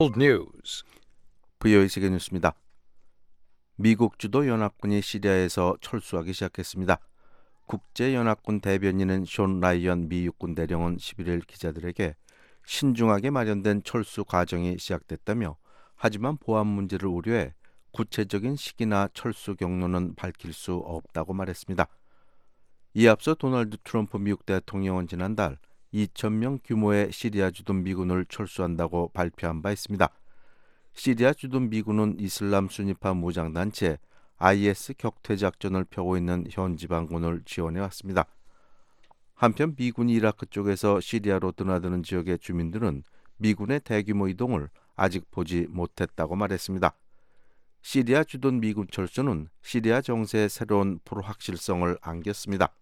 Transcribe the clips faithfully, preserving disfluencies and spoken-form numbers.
News. 브이오에이 세계 뉴스입니다. 미국 주도 연합군이 시리아에서 철수하기 시작했습니다. 국제연합군 대변인은 숀 라이언 미 육군 대령은 십일 일 기자들에게 신중하게 마련된 철수 과정이 시작됐다며, 하지만 보안 문제를 우려해 구체적인 시기나 철수 경로는 밝힐 수 없다고 말했습니다. 이에 앞서 도널드 트럼프 미국 대통령은 지난달 이천 명 규모의 시리아 주둔 미군을 철수한다고 발표한 바 있습니다. 시리아 주둔 미군은 이슬람 순위파 무장단체 아이에스 격퇴 작전을 펴고 있는 현 지방군을 지원해 왔습니다. 한편 미군이 이라크 쪽에서 시리아로 드나드는 지역의 주민들은 미군의 대규모 이동을 아직 보지 못했다고 말했습니다. 시리아 주둔 미군 철수는 시리아 정세의 새로운 불확실성을 안겼습니다.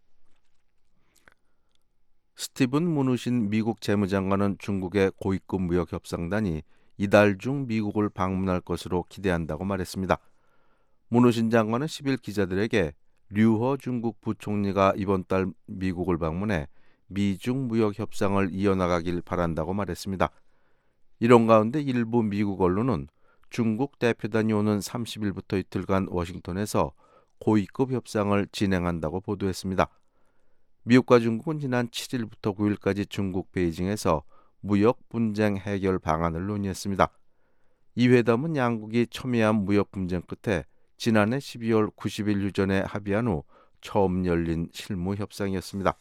스티븐 무누신 미국 재무장관은 중국의 고위급 무역협상단이 이달 중 미국을 방문할 것으로 기대한다고 말했습니다. 무누신 장관은 십 일 기자들에게 류허 중국 부총리가 이번 달 미국을 방문해 미중 무역 협상을 이어나가길 바란다고 말했습니다. 이런 가운데 일부 미국 언론은 중국 대표단이 오는 삼십 일부터 이틀간 워싱턴에서 고위급 협상을 진행한다고 보도했습니다. 미국과 중국은 지난 칠 일부터 구 일까지 중국 베이징에서 무역 분쟁 해결 방안을 논의했습니다. 이 회담은 양국이 첨예한 무역 분쟁 끝에 지난해 십이월 구십 일 유전에 합의한 후 처음 열린 실무 협상이었습니다.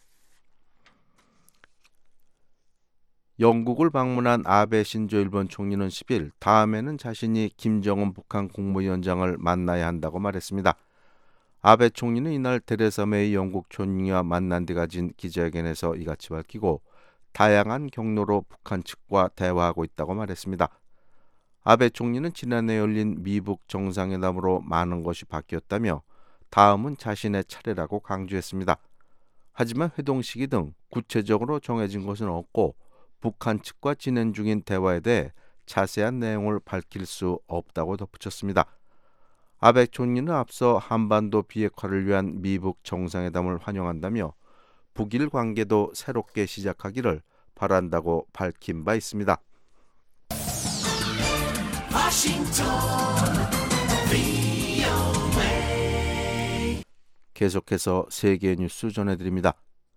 영국을 방문한 아베 신조 일본 총리는 십 일 다음에는 자신이 김정은 북한 국무위원장을 만나야 한다고 말했습니다. 아베 총리는 이날 테레사 메이 영국 총리와 만난 뒤 가진 기자회견에서 이같이 밝히고 다양한 경로로 북한 측과 대화하고 있다고 말했습니다. 아베 총리는 지난해 열린 미북 정상회담으로 많은 것이 바뀌었다며 다음은 자신의 차례라고 강조했습니다. 하지만 회동 시기 등 구체적으로 정해진 것은 없고 북한 측과 진행 중인 대화에 대해 자세한 내용을 밝힐 수 없다고 덧붙였습니다. 아베 총리는 앞서 한반도 비핵화를 위한 미북 정상회담을 환영한다며 북일 관계도 새롭게 시작하기를 바란다고 밝힌 바 있습니다. 계속해서 세계 뉴스 전해드립니다.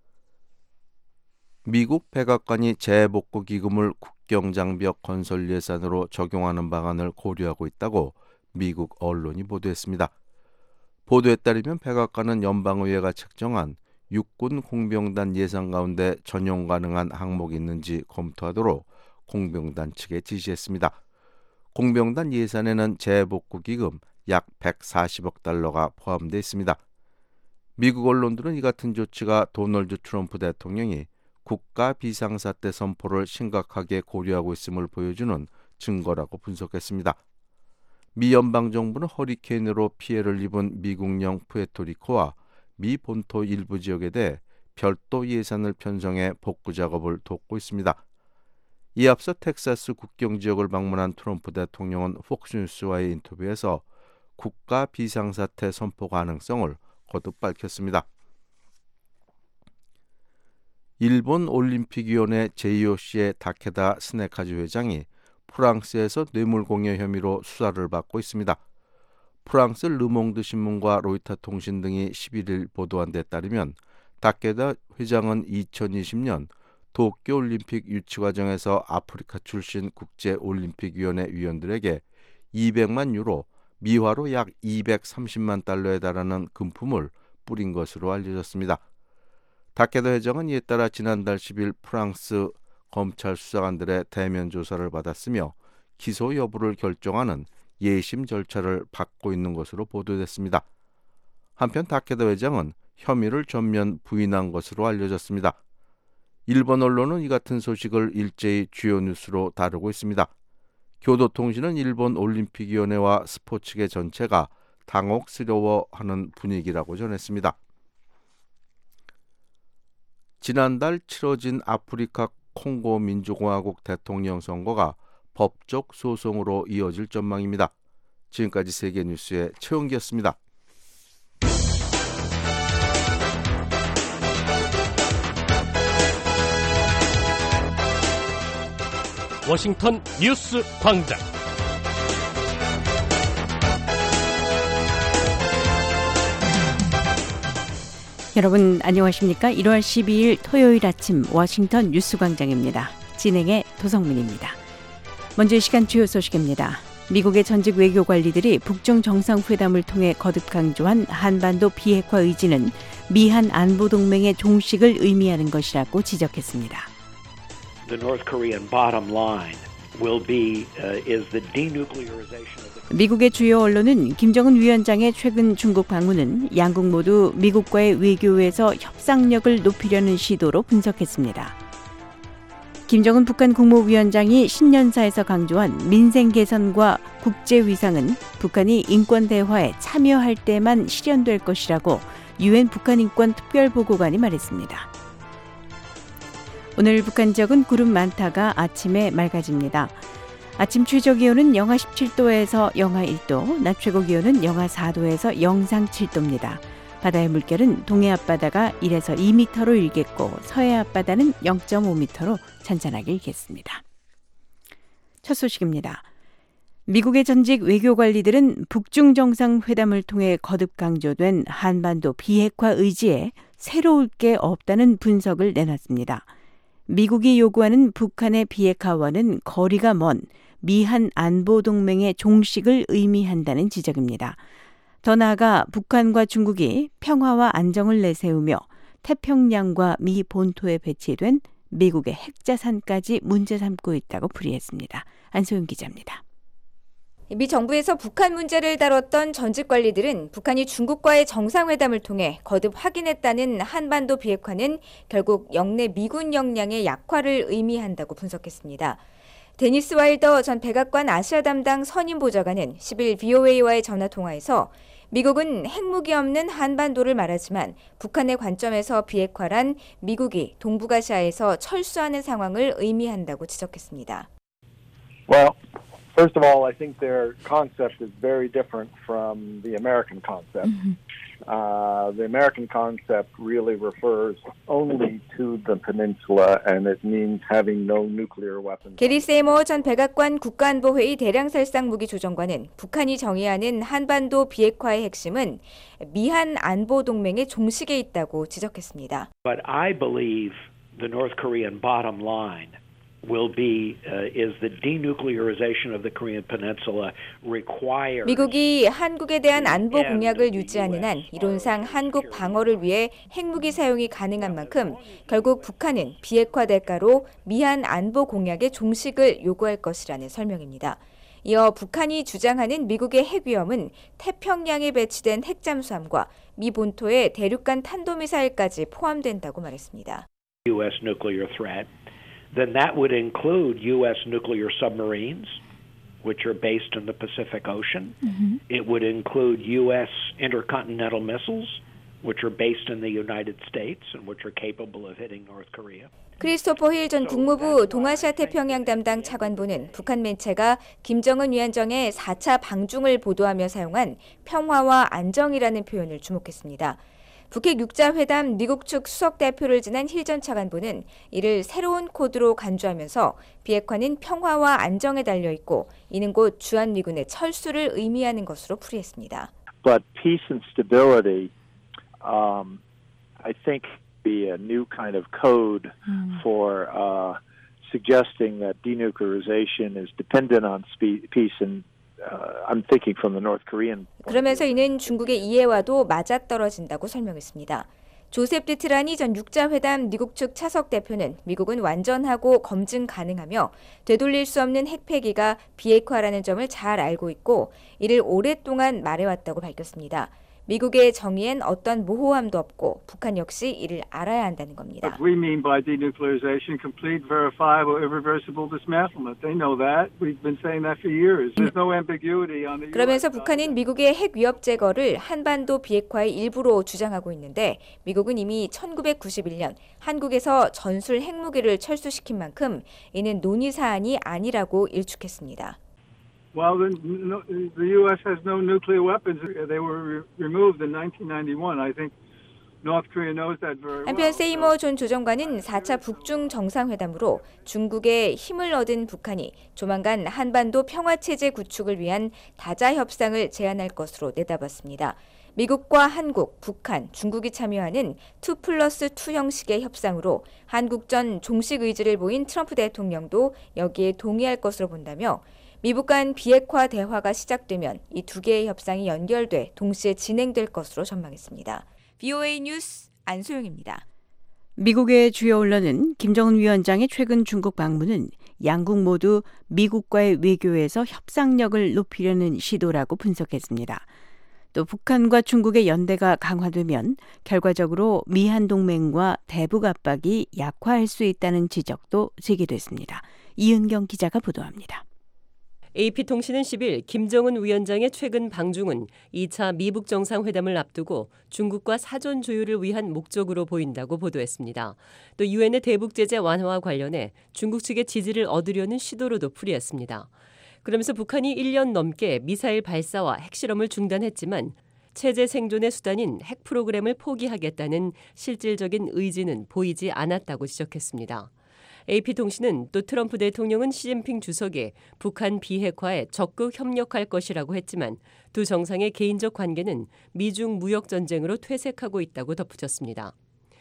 미국 백악관이 재복구 기금을 국경장벽 건설 예산으로 적용하는 방안을 고려하고 있다고 미국 언론이 보도했습니다. 보도에 따르면 백악관은 연방의회가 책정한 육군 공병단 예산 가운데 전용 가능한 항목이 있는지 검토하도록 공병단 측에 지시했습니다. 공병단 예산에는 재복구 기금 약 백사십억 달러가 포함되어 있습니다. 미국 언론들은 이 같은 조치가 도널드 트럼프 대통령이 국가 비상사태 선포를 심각하게 고려하고 있음을 보여주는 증거라고 분석했습니다. 미 연방정부는 허리케인으로 피해를 입은 미국령 푸에르토리코와 미 본토 일부 지역에 대해 별도 예산을 편성해 복구 작업을 돕고 있습니다. 이에 앞서 텍사스 국경 지역을 방문한 트럼프 대통령은 폭스뉴스와의 인터뷰에서 국가 비상사태 선포 가능성을 거듭 밝혔습니다. 일본 올림픽위원회 제이오씨의 다케다 스네카즈 회장이 프랑스에서 뇌물공여 혐의로 수사를 받고 있습니다. 프랑스 르몽드 신문과 로이터 통신 등이 십일 일 보도한 데 따르면 다케다 회장은 이천이십 년 도쿄올림픽 유치 과정에서 아프리카 출신 국제올림픽위원회 위원들에게 이백만 유로, 미화로 약 이백삼십만 달러에 달하는 금품을 뿌린 것으로 알려졌습니다. 다케다 회장은 이에 따라 지난달 십 일 프랑스 검찰 수사관들의 대면 조사를 받았으며 기소 여부를 결정하는 예심 절차를 받고 있는 것으로 보도됐습니다. 한편 다케다 회장은 혐의를 전면 부인한 것으로 알려졌습니다. 일본 언론은 이 같은 소식을 일제히 주요 뉴스로 다루고 있습니다. 교도통신은 일본 올림픽위원회와 스포츠계 전체가 당혹스러워하는 분위기라고 전했습니다. 지난달 치러진 아프리카 콩고 민주공화국 대통령 선거가 법적 소송으로 이어질 전망입니다. 지금까지 세계뉴스의 최영기였습니다. 워싱턴 뉴스 광장. 여러분 안녕하십니까? 일월 십이일 토요일 아침 워싱턴 뉴스 광장입니다. 진행의 도성민입니다. 먼저 이 시간 주요 소식입니다. 미국의 전직 외교 관리들이 북중 정상회담을 통해 거듭 강조한 한반도 비핵화 의지는 미한 안보 동맹의 종식을 의미하는 것이라고 지적했습니다. The North Korean bottom line will be uh, is the denuclearization of the 미국의 주요 언론은 김정은 위원장의 최근 중국 방문은 양국 모두 미국과의 외교에서 협상력을 높이려는 시도로 분석했습니다. 김정은 북한 국무위원장이 신년사에서 강조한 민생 개선과 국제 위상은 북한이 인권 대화에 참여할 때만 실현될 것이라고 유엔 북한 인권 특별보고관이 말했습니다. 오늘 북한 지역은 구름 많다가 아침에 맑아집니다. 아침 최저 기온은 영하 십칠도에서 영하 일도, 낮 최고 기온은 영하 사도에서 영상 칠도입니다. 바다의 물결은 동해 앞바다가 일에서 이 미터로 일겠고 서해 앞바다는 영 점 오 미터로 잔잔하게 일겠습니다. 첫 소식입니다. 미국의 전직 외교 관리들은 북중 정상회담을 통해 거듭 강조된 한반도 비핵화 의지에 새로울 게 없다는 분석을 내놨습니다. 미국이 요구하는 북한의 비핵화와는 거리가 먼 미한 안보 동맹의 종식을 의미한다는 지적입니다. 더 나아가 북한과 중국이 평화와 안정을 내세우며 태평양과 미 본토에 배치된 미국의 핵자산까지 문제 삼고 있다고 풀이했습니다. 안소영 기자입니다. 미 정부에서 북한 문제를 다뤘던 전직 관리들은 북한이 중국과의 정상회담을 통해 거듭 확인했다는 한반도 비핵화는 결국 영내 미군 역량의 약화를 의미한다고 분석했습니다. 데니스 와일더 전 백악관 아시아 담당 선임 보좌관은 십일 브이오에이와의 전화통화에서 미국은 핵무기 없는 한반도를 말하지만 북한의 관점에서 비핵화란 미국이 동북아시아에서 철수하는 상황을 의미한다고 지적했습니다. Well, first of all, I think their concept is very different from the American concept. Mm-hmm. Uh, the American concept really refers only to the peninsula, and it means having no nuclear weapons. 게리 세이머 전 백악관 국가안보회의 대량살상 무기 조정관은 북한이 정의하는 한반도 비핵화의 핵심은 미한 안보 동맹의 종식에 있다고 지적했습니다. But I believe the North Korean bottom line will be uh, is the denuclearization of the Korean Peninsula requires 미국이 한국에 대한 안보 공약을 유지하는 한 이론상 한국 방어를 위해 핵무기 사용이 가능한 만큼 결국 북한은 비핵화 대가로 미한 안보 공약의 종식을 요구할 것이라는 설명입니다. 이어 북한이 주장하는 미국의 핵 위험은 태평양에 배치된 핵잠수함과 미 본토의 대륙간 탄도미사일까지 포함된다고 말했습니다. U S nuclear threat. Then that would include U S nuclear submarines, which are based in the Pacific Ocean. Mm-hmm. It would include U S intercontinental missiles, which are based in the United States and which are capable of hitting North Korea. 크리스토퍼 힐 전 국무부 동아시아 태평양 담당 차관보는 북한 매체가 김정은 위원장의 사 차 방중을 보도하며 사용한 평화와 안정이라는 표현을 주목했습니다. 북핵 육자 회담 미국 측 수석 대표를 지낸 힐 전 차관보는 이를 새로운 코드로 간주하면서 비핵화는 평화와 안정에 달려 있고 이는 곧 주한미군의 철수를 의미하는 것으로 풀이했습니다. But peace and stability, um, I think, be a new kind of code mm. for uh, suggesting that denuclearization is dependent on spe- peace and Uh, I'm thinking from the North Korean. 그러면서 이는 중국의 이해와도 맞아떨어진다고 설명했습니다. 조셉 디트라니 전 육자회담 미국 측 차석 대표는 미국은 완전하고 검증 가능하며 되돌릴 수 없는 핵폐기가 비핵화라는 점을 잘 알고 있고 이를 오랫동안 말해왔다고 밝혔습니다. 미국의 정의엔 어떤 모호함도 없고 북한 역시 이를 알아야 한다는 겁니다. What we mean by denuclearization, complete, verifiable, irreversible dismantlement. They know that. We've been saying that for years. There's no ambiguity on the. 그러면서 북한은 미국의 핵 위협 제거를 한반도 비핵화의 일부로 주장하고 있는데 미국은 이미 천구백구십일 년 한국에서 전술 핵무기를 철수시킨 만큼 이는 논의 사안이 아니라고 일축했습니다. Well, the, no, the U S has no nuclear weapons. They were re- removed in nineteen ninety-one. I think North Korea knows that very well. 한편 세이머 존 조정관은 사 차 북중 정상회담으로 중국의 힘을 얻은 북한이 조만간 한반도 평화체제 구축을 위한 다자 협상을 제안할 것으로 내다봤습니다. 미국과 한국, 북한, 중국이 참여하는 투 플러스 투 형식의 협상으로 한국전 종식 의지를 보인 트럼프 대통령도 여기에 동의할 것으로 본다며 미북 간 비핵화 대화가 시작되면 이 두 개의 협상이 연결돼 동시에 진행될 것으로 전망했습니다. 브이오에이 뉴스 안소영입니다. 미국의 주요 언론은 김정은 위원장의 최근 중국 방문은 양국 모두 미국과의 외교에서 협상력을 높이려는 시도라고 분석했습니다. 또 북한과 중국의 연대가 강화되면 결과적으로 미한 동맹과 대북 압박이 약화할 수 있다는 지적도 제기됐습니다. 이은경 기자가 보도합니다. 에이피통신은 십 일 김정은 위원장의 최근 방중은 이 차 미북 정상회담을 앞두고 중국과 사전 조율을 위한 목적으로 보인다고 보도했습니다. 또 유엔의 대북 제재 완화와 관련해 중국 측의 지지를 얻으려는 시도로도 풀이했습니다. 그러면서 북한이 일 년 넘게 미사일 발사와 핵실험을 중단했지만 체제 생존의 수단인 핵 프로그램을 포기하겠다는 실질적인 의지는 보이지 않았다고 지적했습니다. 에이피통신은 또 트럼프 대통령은 시진핑 주석이 북한 비핵화에 적극 협력할 것이라고 했지만 두 정상의 개인적 관계는 미중 무역 전쟁으로 퇴색하고 있다고 덧붙였습니다.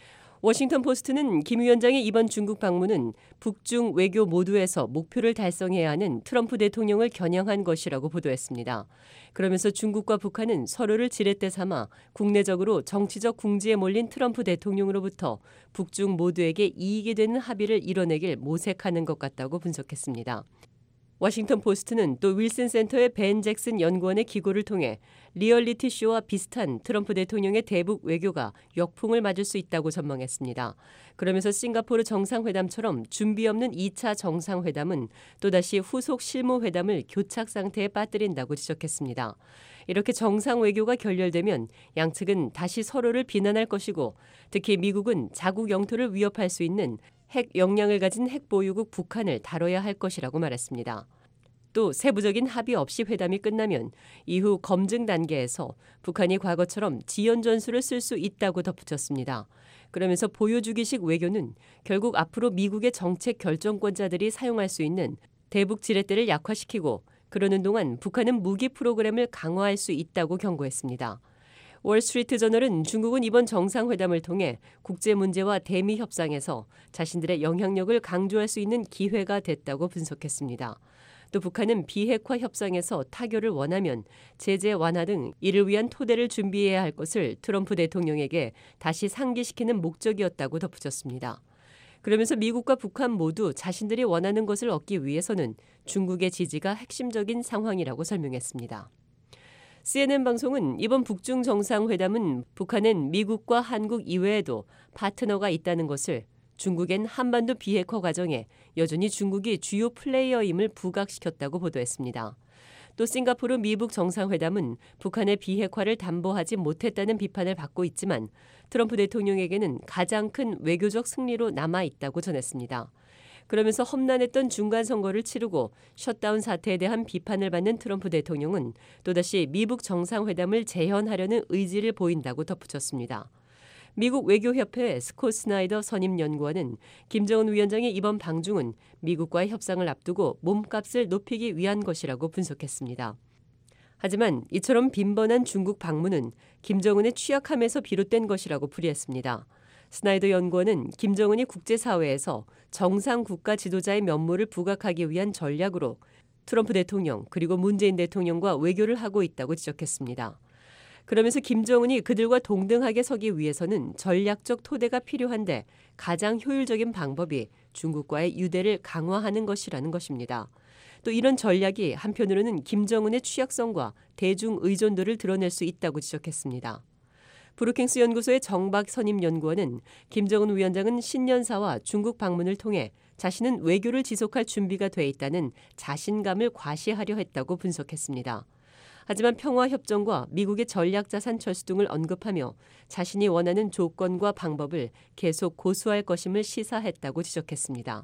워싱턴 포스트는 김 위원장의 이번 중국 방문은 북중 외교 모두에서 목표를 달성해야 하는 트럼프 대통령을 겨냥한 것이라고 보도했습니다. 그러면서 중국과 북한은 서로를 지렛대 삼아 국내적으로 정치적 궁지에 몰린 트럼프 대통령으로부터 북중 모두에게 이익이 되는 합의를 이뤄내길 모색하는 것 같다고 분석했습니다. 워싱턴 포스트는 또 윌슨 센터의 벤 잭슨 연구원의 기고를 통해 리얼리티 쇼와 비슷한 트럼프 대통령의 대북 외교가 역풍을 맞을 수 있다고 전망했습니다. 그러면서 싱가포르 정상회담처럼 준비 없는 이 차 정상회담은 또다시 후속 실무회담을 교착 상태에 빠뜨린다고 지적했습니다. 이렇게 정상 외교가 결렬되면 양측은 다시 서로를 비난할 것이고 특히 미국은 자국 영토를 위협할 수 있는 핵 역량을 가진 핵보유국 북한을 다뤄야 할 것이라고 말했습니다. 또 세부적인 합의 없이 회담이 끝나면 이후 검증 단계에서 북한이 과거처럼 지연 전술을 쓸 수 있다고 덧붙였습니다. 그러면서 보여주기식 외교는 결국 앞으로 미국의 정책 결정권자들이 사용할 수 있는 대북 지렛대를 약화시키고 그러는 동안 북한은 무기 프로그램을 강화할 수 있다고 경고했습니다. 월스트리트 저널은 중국은 이번 정상회담을 통해 국제 문제와 대미 협상에서 자신들의 영향력을 강조할 수 있는 기회가 됐다고 분석했습니다. 또 북한은 비핵화 협상에서 타결을 원하면 제재 완화 등 이를 위한 토대를 준비해야 할 것을 트럼프 대통령에게 다시 상기시키는 목적이었다고 덧붙였습니다. 그러면서 미국과 북한 모두 자신들이 원하는 것을 얻기 위해서는 중국의 지지가 핵심적인 상황이라고 설명했습니다. 씨엔엔 방송은 이번 북중 정상회담은 북한은 미국과 한국 이외에도 파트너가 있다는 것을 중국엔 한반도 비핵화 과정에 여전히 중국이 주요 플레이어임을 부각시켰다고 보도했습니다. 또 싱가포르 미북 정상회담은 북한의 비핵화를 담보하지 못했다는 비판을 받고 있지만 트럼프 대통령에게는 가장 큰 외교적 승리로 남아있다고 전했습니다. 그러면서 험난했던 중간 선거를 치르고 셧다운 사태에 대한 비판을 받는 트럼프 대통령은 또다시 미북 정상회담을 재현하려는 의지를 보인다고 덧붙였습니다. 미국 외교협회 스콧 스나이더 선임연구원은 김정은 위원장의 이번 방중은 미국과의 협상을 앞두고 몸값을 높이기 위한 것이라고 분석했습니다. 하지만 이처럼 빈번한 중국 방문은 김정은의 취약함에서 비롯된 것이라고 풀이했습니다. 스나이더 연구원은 김정은이 국제사회에서 정상 국가 지도자의 면모를 부각하기 위한 전략으로 트럼프 대통령 그리고 문재인 대통령과 외교를 하고 있다고 지적했습니다. 그러면서 김정은이 그들과 동등하게 서기 위해서는 전략적 토대가 필요한데 가장 효율적인 방법이 중국과의 유대를 강화하는 것이라는 것입니다. 또 이런 전략이 한편으로는 김정은의 취약성과 대중 의존도를 드러낼 수 있다고 지적했습니다. 브루킹스 연구소의 정박 선임 연구원은 김정은 위원장은 신년사와 중국 방문을 통해 자신은 외교를 지속할 준비가 돼 있다는 자신감을 과시하려 했다고 분석했습니다. 하지만 평화협정과 미국의 전략자산 철수 등을 언급하며 자신이 원하는 조건과 방법을 계속 고수할 것임을 시사했다고 지적했습니다.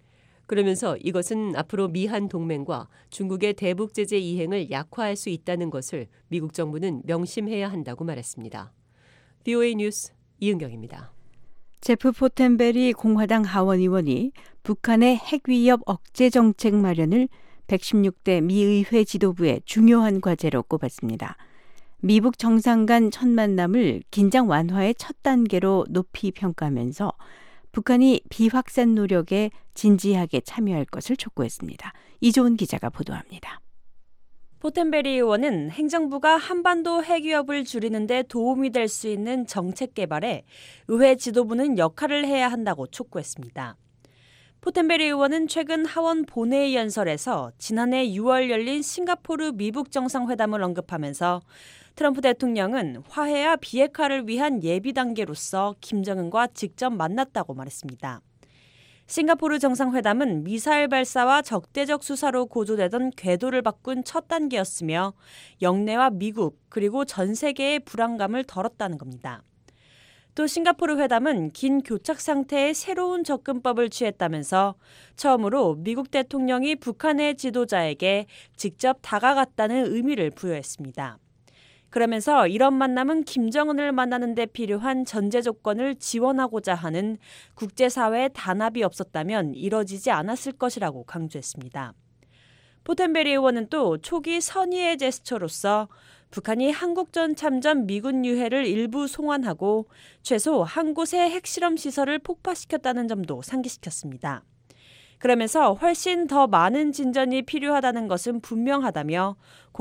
그러면서 이것은 앞으로 미한 동맹과 중국의 대북 제재 이행을 약화할 수 있다는 것을 미국 정부는 명심해야 한다고 말했습니다. 브이오에이 뉴스 이은경입니다. 제프 포텐베리 공화당 하원 의원이 북한의 핵 위협 억제 정책 마련을 백십육 대 미의회 지도부의 중요한 과제로 꼽았습니다. 미북 정상 간 첫 만남을 긴장 완화의 첫 단계로 높이 평가하면서 북한이 비확산 노력에 진지하게 참여할 것을 촉구했습니다. 이조은 기자가 보도합니다. 포텐베리 의원은 행정부가 한반도 핵위협을 줄이는 데 도움이 될 수 있는 정책 개발에 의회 지도부는 역할을 해야 한다고 촉구했습니다. 포텐베리 의원은 최근 하원 본회의 연설에서 지난해 유월 열린 싱가포르 미북 정상회담을 언급하면서 트럼프 대통령은 화해와 비핵화를 위한 예비 단계로서 김정은과 직접 만났다고 말했습니다. 싱가포르 정상회담은 미사일 발사와 적대적 수사로 고조되던 궤도를 바꾼 첫 단계였으며 영내와 미국 그리고 전 세계의 불안감을 덜었다는 겁니다. 또 싱가포르 회담은 긴 교착 상태의 새로운 접근법을 취했다면서 처음으로 미국 대통령이 북한의 지도자에게 직접 다가갔다는 의미를 부여했습니다. 그러면서 이런 만남은 김정은을 만나는 데 필요한 전제 조건을 지원하고자 하는 국제사회의 단합이 없었다면 이뤄지지 않았을 것이라고 강조했습니다. 포텐베리 의원은 또 초기 선의의 제스처로서 북한이 한국전 참전 미군 유해를 일부 송환하고 최소 한 곳의 핵실험 시설을 폭파시켰다는 점도 상기시켰습니다. 그러면서 훨씬 더 많은 진전이 필요하다는 것은 분명하다며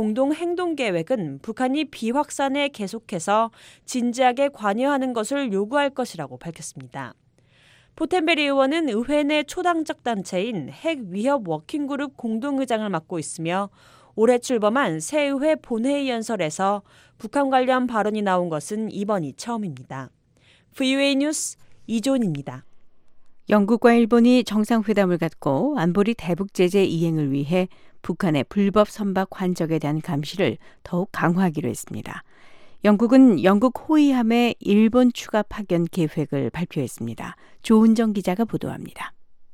공동행동계획은 북한이 비확산에 계속해서 진지하게 관여하는 것을 요구할 것이라고 밝혔습니다. 포텐베리 의원은 의회 내 초당적 단체인 핵위협 워킹그룹 공동의장을 맡고 있으며 올해 출범한 새 의회 본회의 연설에서 북한 관련 발언이 나온 것은 이번이 처음입니다. 브이오에이 뉴스 이조은입니다. 영국과 일본이 정상회담을 갖고 안보리 대북 제재 이행을 위해 북한의 불법 선박 환적에 대한 감시를 더욱 강화하기로 했습니다. 영국은 영국 호위함의 일본 추가 파견 계획을 발표했습니다. 조은정 기자가 보도합니다.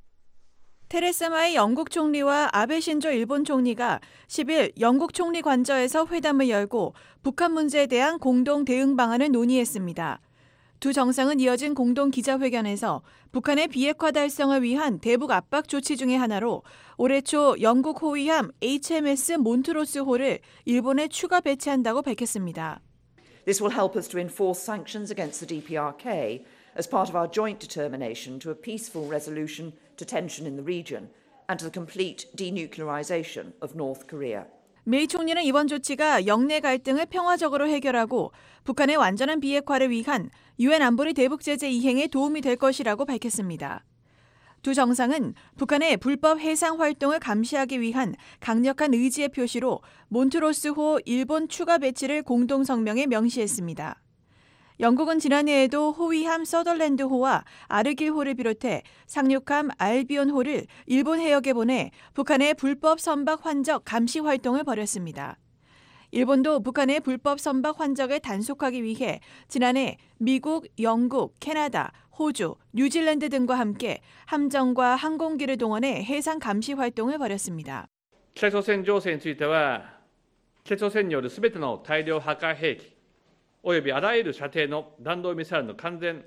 테레사 마이 영국 총리와 아베 신조 일본 총리가 십일 영국 총리 관저에서 회담을 열고 북한 문제에 대한 공동 대응 방안을 논의했습니다. 두 정상은 이어진 공동 기자회견에서 북한의 비핵화 달성을 위한 대북 압박 조치 중의 하나로 올해 초 영국 호위함 에이치엠에스 몬트로스호를 일본에 추가 배치한다고 밝혔습니다. This will help us to enforce sanctions against the 디피아르케이 as part of our joint determination to a peaceful resolution to tension in the region and to the complete denuclearization of North Korea. 메이 총리는 이번 조치가 영내 갈등을 평화적으로 해결하고 북한의 완전한 비핵화를 위한 유엔 안보리 대북 제재 이행에 도움이 될 것이라고 밝혔습니다. 두 정상은 북한의 불법 해상 활동을 감시하기 위한 강력한 의지의 표시로 몬트로스호 일본 추가 배치를 공동 성명에 명시했습니다. 영국은 지난해에도 호위함 서덜랜드호와 아르길호를 비롯해 상륙함 알비온호를 일본 해역에 보내 북한의 불법 선박 환적 감시 활동을 벌였습니다. 일본도 북한의 불법 선박 환적을 단속하기 위해 지난해 미국, 영국, 캐나다, 호주, 뉴질랜드 등과 함께 함정과 항공기를 동원해 해상 감시 활동을 벌였습니다. 北朝鮮情勢については、北朝鮮によるすべての大量破壊兵器およびあらゆる射程の弾道ミサイルの完全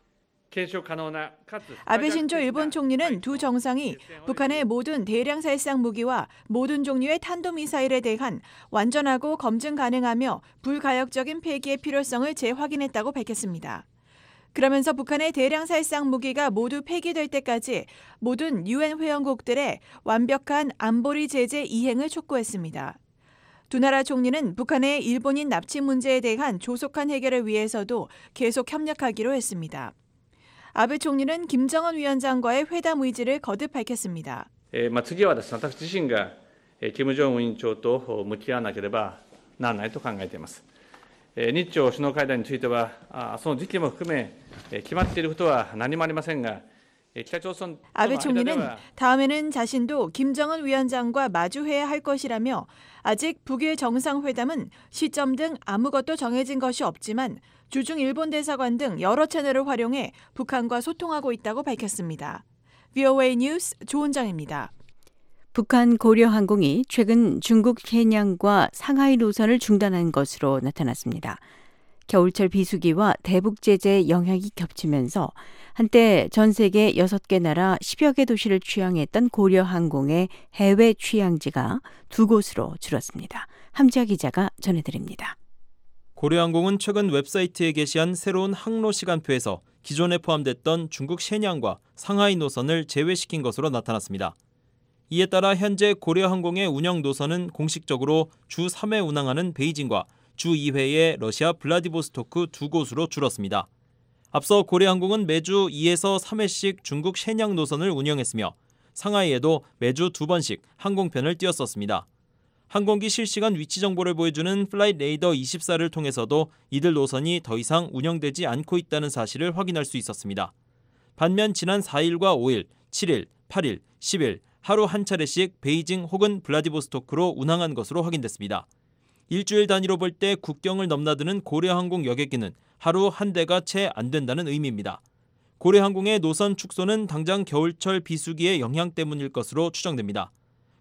아베 신조 일본 총리는 두 정상이 북한의 모든 대량 살상 무기와 모든 종류의 탄도미사일에 대한 완전하고 검증 가능하며 불가역적인 폐기의 필요성을 재확인했다고 밝혔습니다. 그러면서 북한의 대량 살상 무기가 모두 폐기될 때까지 모든 유엔 회원국들의 완벽한 안보리 제재 이행을 촉구했습니다. 두 나라 총리는 북한의 일본인 납치 문제에 대한 조속한 해결을 위해서도 계속 협력하기로 했습니다. 아베 총리는 김정은 위원장과의 회담 의지를 거듭 밝혔습니다. 次はですね、私自身が金正恩委員長と向き合わなければならないと考えています。日朝首脳会談についてはその時期も含め決まっていることは何もありませんが 아베 총리는 다음에는 자신도 김정은 위원장과 마주해야 할 것이라며 아직 북일 정상회담은 시점 등 아무것도 정해진 것이 없지만 주중 일본 대사관 등 여러 채널을 활용해 북한과 소통하고 있다고 밝혔습니다. 브이오에이 뉴스 조은정입니다. 북한 고려항공이 최근 중국 해양과 상하이 노선을 중단한 것으로 나타났습니다. 겨울철 비수기와 대북 제재의 영향이 겹치면서 한때 전 세계 여섯 개 나라 십여 개 도시를 취항했던 고려항공의 해외 취항지가 두 곳으로 줄었습니다. 함지아 기자가 전해드립니다. 고려항공은 최근 웹사이트에 게시한 새로운 항로 시간표에서 기존에 포함됐던 중국 셰냥과 상하이 노선을 제외시킨 것으로 나타났습니다. 이에 따라 현재 고려항공의 운영 노선은 공식적으로 주 삼 회 운항하는 베이징과 주 이 회의 러시아 블라디보스토크 두 곳으로 줄었습니다. 앞서 고려항공은 매주 이에서 삼 회씩 중국 셰냥 노선을 운영했으며 상하이에도 매주 두 번씩 항공편을 띄웠었습니다. 항공기 실시간 위치 정보를 보여주는 플라잇 레이더 이십사를 통해서도 이들 노선이 더 이상 운영되지 않고 있다는 사실을 확인할 수 있었습니다. 반면 지난 사 일과 오 일, 칠 일, 팔 일, 십 일 하루 한 차례씩 베이징 혹은 블라디보스토크로 운항한 것으로 확인됐습니다. 일주일 단위로 볼 때 국경을 넘나드는 고려항공 여객기는 하루 한 대가 채 안 된다는 의미입니다. 고려항공의 노선 축소는 당장 겨울철 비수기의 영향 때문일 것으로 추정됩니다.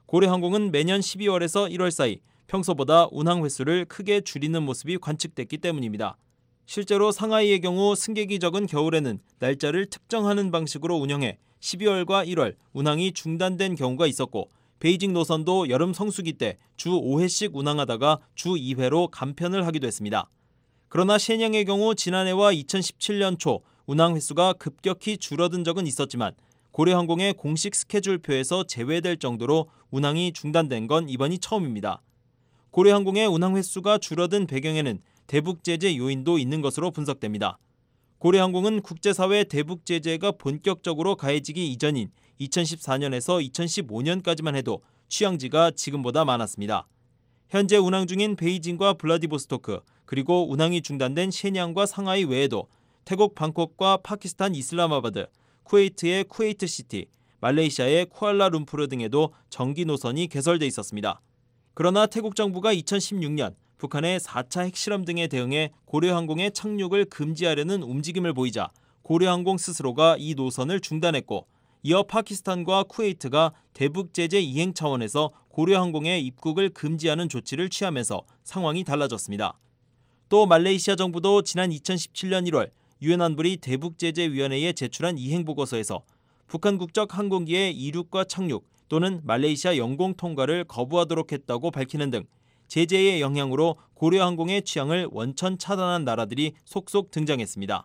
고려항공은 매년 십이월에서 일월 사이 평소보다 운항 횟수를 크게 줄이는 모습이 관측됐기 때문입니다. 실제로 상하이의 경우 승객이 적은 겨울에는 날짜를 특정하는 방식으로 운영해 십이월과 일월 운항이 중단된 경우가 있었고 베이징 노선도 여름 성수기 때 주 오 회씩 운항하다가 주 이 회로 감편을 하기도 했습니다. 그러나 셰냥의 경우 지난해와 이천십칠 년 초 운항 횟수가 급격히 줄어든 적은 있었지만 고려항공의 공식 스케줄표에서 제외될 정도로 운항이 중단된 건 이번이 처음입니다. 고려항공의 운항 횟수가 줄어든 배경에는 대북 제재 요인도 있는 것으로 분석됩니다. 고려항공은 국제사회 대북 제재가 본격적으로 가해지기 이전인 이천십사 년에서 이천십오 년까지만 해도 취항지가 지금보다 많았습니다. 현재 운항 중인 베이징과 블라디보스토크 그리고 운항이 중단된 셰냥과 상하이 외에도 태국 방콕과 파키스탄 이슬라마바드, 쿠웨이트의 쿠웨이트시티, 말레이시아의 쿠알라룸푸르 등에도 정기 노선이 개설돼 있었습니다. 그러나 태국 정부가 이천십육 년 북한의 사 차 핵실험 등에 대응해 고려항공의 착륙을 금지하려는 움직임을 보이자 고려항공 스스로가 이 노선을 중단했고 이어 파키스탄과 쿠웨이트가 대북 제재 이행 차원에서 고려항공의 입국을 금지하는 조치를 취하면서 상황이 달라졌습니다. 또 말레이시아 정부도 지난 이천십칠 년 일월 유엔 안보리 대북제재위원회에 제출한 이행보고서에서 북한 국적 항공기의 이륙과 착륙 또는 말레이시아 영공 통과를 거부하도록 했다고 밝히는 등 제재의 영향으로 고려항공의 취항을 원천 차단한 나라들이 속속 등장했습니다.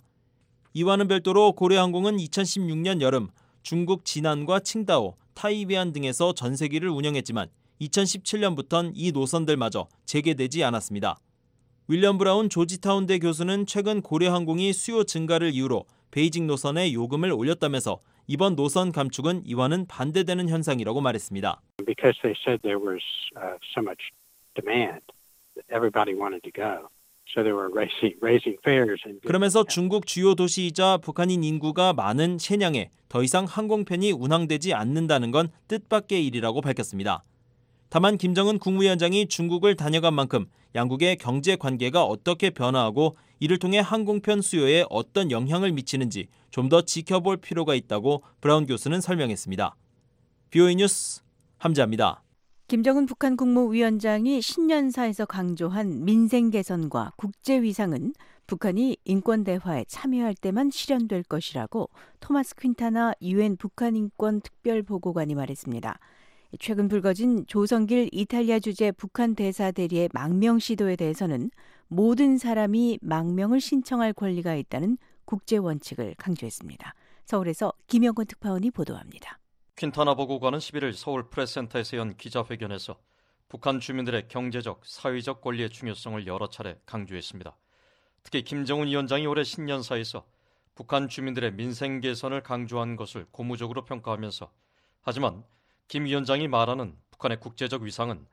이와는 별도로 고려항공은 이천십육 년 여름 중국 지난과 칭다오, 타이베안 등에서 전세기를 운영했지만 이천십칠 년부터는 이 노선들마저 재개되지 않았습니다. 윌리엄 브라운 조지타운대 교수는 최근 고려항공이 수요 증가를 이유로 베이징 노선에 요금을 올렸다면서 이번 노선 감축은 이와는 반대되는 현상이라고 말했습니다. Because they said there was uh, so much demand, everybody wanted to go. So they were raising, raising fares. And 그러면서 중국 주요 도시이자 북한인 인구가 많은 셰냥에 더 이상 항공편이 운항되지 않는다는 건 뜻밖의 일이라고 밝혔습니다. 다만 김정은 국무위원장이 중국을 다녀간 만큼 양국의 경제 관계가 어떻게 변화하고 이를 통해 항공편 수요에 어떤 영향을 미치는지 좀 더 지켜볼 필요가 있다고 브라운 교수는 설명했습니다. 비오이 뉴스 함지아입니다. 김정은 북한 국무위원장이 신년사에서 강조한 민생 개선과 국제 위상은 북한이 인권 대화에 참여할 때만 실현될 것이라고 토마스 퀸타나 유엔 북한 인권 특별 보고관이 말했습니다. 최근 불거진 조성길 이탈리아 주재 북한 대사 대리의 망명 시도에 대해서는 모든 사람이 망명을 신청할 권리가 있다는 국제 원칙을 강조했습니다. 서울에서 김영건 특파원이 보도합니다. 퀸타나 보고관은 십일 일 서울 프레스센터에서 연 기자회견에서 북한 주민들의 경제적, 사회적 권리의 중요성을 여러 차례 강조했습니다. 특히 김정은 위원장이 올해 신년사에서 북한 주민들의 민생 개선을 강조한 것을 고무적으로 평가하면서 하지만 김 위원장이 말하는 북한의 국제적 위상은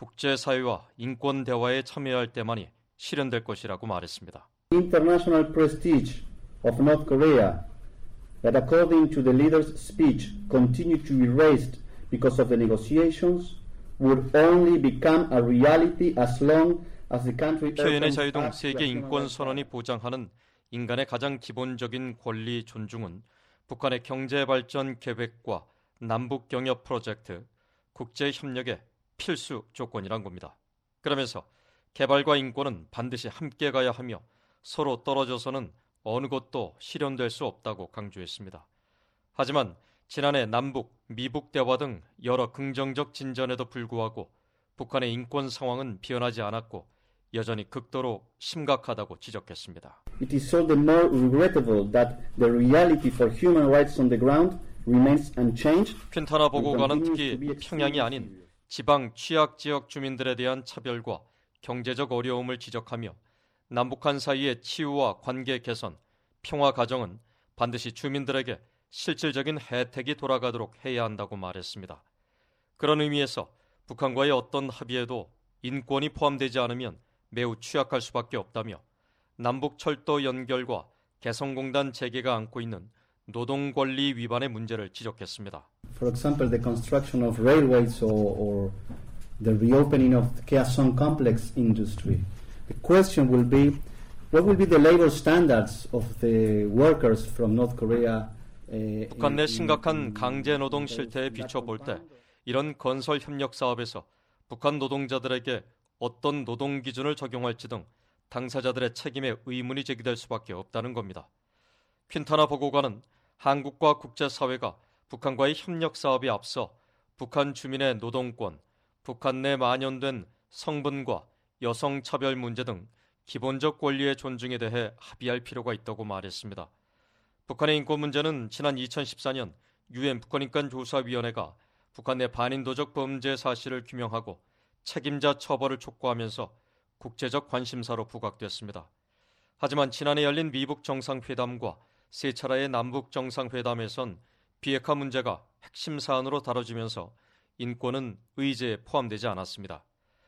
국제사회와 인권 대화에 참여할 때만이 실현될 것이라고 말했습니다. International prestige of North Korea that according to the leader's speech continue to be raised because of the negotiations would only become a reality as long as the country 표현의 자유 등 세계 인권 선언이 보장하는 인간의 가장 기본적인 권리 존중은 북한의 경제 발전 계획과 남북 경협 프로젝트, 국제 협력의 필수 조건이란 겁니다. 그러면서 개발과 인권은 반드시 함께 가야 하며 서로 떨어져서는 어느 것도 실현될 수 없다고 강조했습니다. 하지만 지난해 남북, 미북 대화 등 여러 긍정적 진전에도 불구하고 북한의 인권 상황은 변하지 않았고 여전히 극도로 심각하다고 지적했습니다. It is all the more regrettable that the reality for human rights on the ground remains unchanged. 퀸타나 보고관은 특히 평양이 아닌 지방 취약 지역 주민들에 대한 차별과 경제적 어려움을 지적하며 남북한 사이의 치유와 관계 개선, 평화 과정은 반드시 주민들에게 실질적인 혜택이 돌아가도록 해야 한다고 말했습니다. 그런 의미에서 북한과의 어떤 합의에도 인권이 포함되지 않으면 매우 취약할 수밖에 없다며 남북 철도 연결과 개성공단 재개가 안고 있는 노동 권리 위반의 문제를 지적했습니다. For example, the construction of railways or, or the reopening of the Kaesong complex industry. The question will be, what will be the labor standards of the workers from North Korea? 북한 내 심각한 강제 노동 실태에 비춰볼 때 이런 건설 협력 사업에서 북한 노동자들에게 어떤 노동 기준을 적용할지 등 당사자들의 책임에 의문이 제기될 수밖에 없다는 겁니다. 퀸타나 보고관은 한국과 국제사회가 북한과의 협력 사업에 앞서 북한 주민의 노동권, 북한 내 만연된 성분과 여성 차별 문제 등 기본적 권리의 존중에 대해 합의할 필요가 있다고 말했습니다. 북한의 인권 문제는 지난 이천십사 년 유엔 북한인권조사위원회가 북한 내 반인도적 범죄 사실을 규명하고 책임자 처벌을 촉구하면서 국제적 관심사로 부각됐습니다. 하지만 지난해 열린 미북 정상회담과 세 차례의 남북 정상회담에선 비핵화 문제가 핵심 사안으로 다뤄지면서 인권은 의제에 포함되지 않았습니다.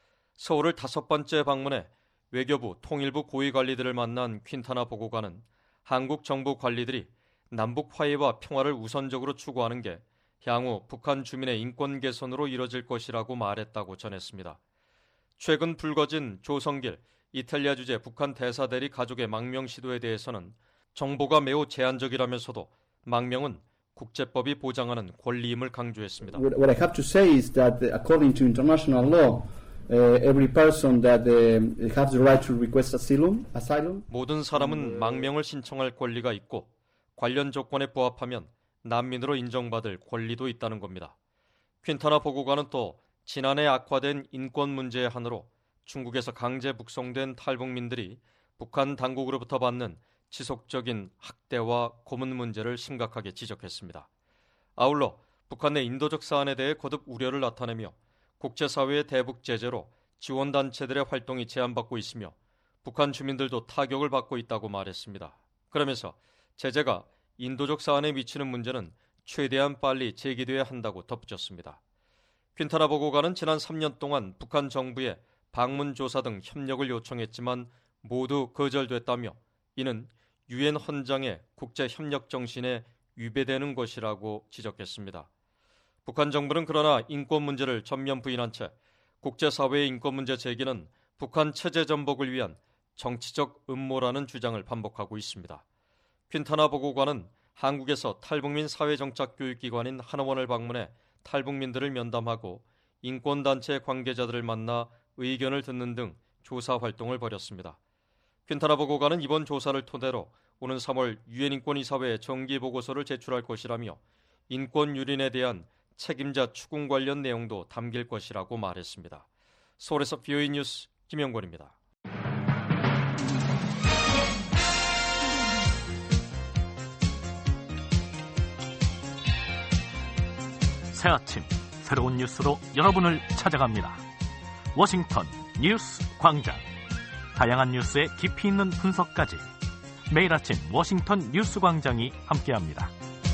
서울을 다섯 번째 방문해 외교부, 통일부 고위 관리들을 만난 퀸타나 보고관은 한국 정부 관리들이 남북 화해와 평화를 우선적으로 추구하는 게 향후 북한 주민의 인권 개선으로 이뤄질 것이라고 말했다고 전했습니다. 최근 불거진 조성길 이탈리아 주재 북한 대사대리 가족의 망명 시도에 대해서는 정보가 매우 제한적이라면서도 망명은 국제법이 보장하는 권리임을 강조했습니다. What I have to say is that according to international law, uh, every person that uh, has the right to request asylum, asylum. 모든 사람은 망명을 신청할 권리가 있고 관련 조건에 부합하면 난민으로 인정받을 권리도 있다는 겁니다. 퀸타나 보고관은 또 지난해 악화된 인권 문제의 하나로 중국에서 강제 북송된 탈북민들이 북한 당국으로부터 받는 지속적인 학대와 고문 문제를 심각하게 지적했습니다. 아울러 북한 내 인도적 사안에 대해 거듭 우려를 나타내며 국제사회의 대북 제재로 지원단체들의 활동이 제한받고 있으며 북한 주민들도 타격을 받고 있다고 말했습니다. 그러면서 제재가 인도적 사안에 미치는 문제는 최대한 빨리 제기돼야 한다고 덧붙였습니다. 퀸타나 보고관은 지난 삼 년 동안 북한 정부에 방문 조사 등 협력을 요청했지만 모두 거절됐다며 이는 유엔 헌장의 국제 협력 정신에 위배되는 것이라고 지적했습니다. 북한 정부는 그러나 인권 문제를 전면 부인한 채 국제사회의 인권 문제 제기는 북한 체제 전복을 위한 정치적 음모라는 주장을 반복하고 있습니다. 퀸타나 보고관은 한국에서 탈북민 사회정착교육기관인 하나원을 방문해 탈북민들을 면담하고 인권단체 관계자들을 만나 의견을 듣는 등 조사 활동을 벌였습니다. 퀸타나 보고관은 이번 조사를 토대로 오는 삼월 유엔 인권이사회에 정기 보고서를 제출할 것이라며 인권 유린에 대한 책임자 추궁 관련 내용도 담길 것이라고 말했습니다. 서울에서 비오이 뉴스 김영권입니다. 새 아침 새로운 뉴스로 여러분을 찾아갑니다. 워싱턴 뉴스 광장. 다양한 뉴스의 깊이 있는 분석까지 매일 아침 워싱턴 뉴스 광장이 함께합니다.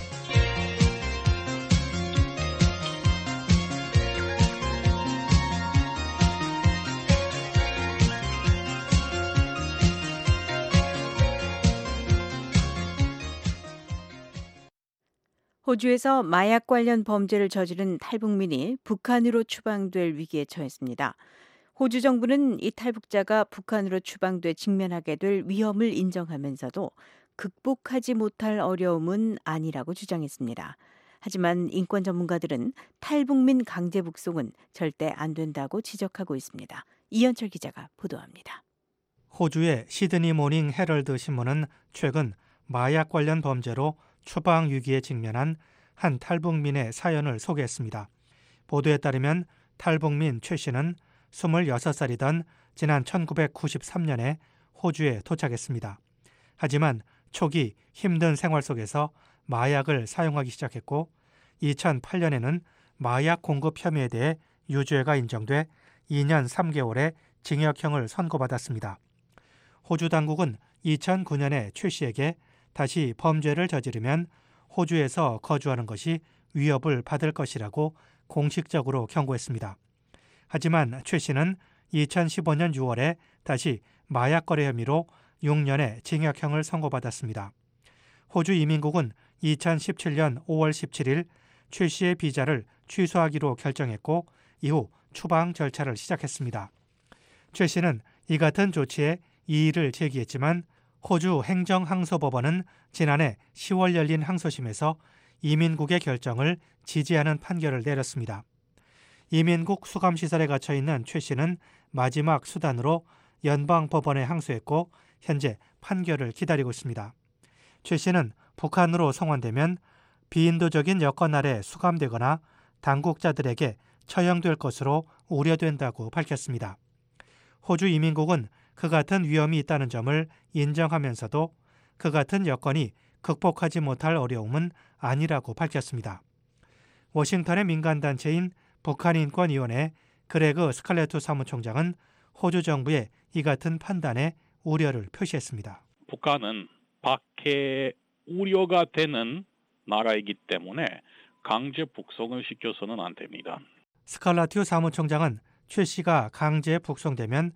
호주에서 마약 관련 범죄를 저지른 탈북민이 북한으로 추방될 위기에 처했습니다. 호주 정부는 이 탈북자가 북한으로 추방돼 직면하게 될 위험을 인정하면서도 극복하지 못할 어려움은 아니라고 주장했습니다. 하지만 인권 전문가들은 탈북민 강제 북송은 절대 안 된다고 지적하고 있습니다. 이현철 기자가 보도합니다. 호주의 시드니 모닝 헤럴드 신문은 최근 마약 관련 범죄로 추방 위기에 직면한 한 탈북민의 사연을 소개했습니다. 보도에 따르면 탈북민 최 씨는 스물여섯 살이던 지난 천구백구십삼 년에 호주에 도착했습니다. 하지만 초기 힘든 생활 속에서 마약을 사용하기 시작했고 이천팔 년에는 마약 공급 혐의에 대해 유죄가 인정돼 이 년 삼 개월의 징역형을 선고받았습니다. 호주 당국은 이천구 년에 최 씨에게 다시 범죄를 저지르면 호주에서 거주하는 것이 위협을 받을 것이라고 공식적으로 경고했습니다. 하지만 최 씨는 이천십오 년 유월에 다시 마약 거래 혐의로 육 년의 징역형을 선고받았습니다. 호주 이민국은 이천십칠 년 오월 십칠일 최 씨의 비자를 취소하기로 결정했고 이후 추방 절차를 시작했습니다. 최 씨는 이 같은 조치에 이의를 제기했지만 호주 행정항소법원은 지난해 시월 열린 항소심에서 이민국의 결정을 지지하는 판결을 내렸습니다. 이민국 수감시설에 갇혀 있는 최 씨는 마지막 수단으로 연방법원에 항소했고 현재 판결을 기다리고 있습니다. 최 씨는 북한으로 송환되면 비인도적인 여건 아래 수감되거나 당국자들에게 처형될 것으로 우려된다고 밝혔습니다. 호주 이민국은 그 같은 위험이 있다는 점을 인정하면서도 그 같은 여건이 극복하지 못할 어려움은 아니라고 밝혔습니다. 워싱턴의 민간단체인 북한인권위원회 그레그 스칼레투 사무총장은 호주 정부의 이 같은 판단에 우려를 표시했습니다. 북한은 박해 우려가 되는 나라이기 때문에 강제 북송을 시켜서는 안 됩니다. 스칼라튜 사무총장은 최 씨가 강제 북송되면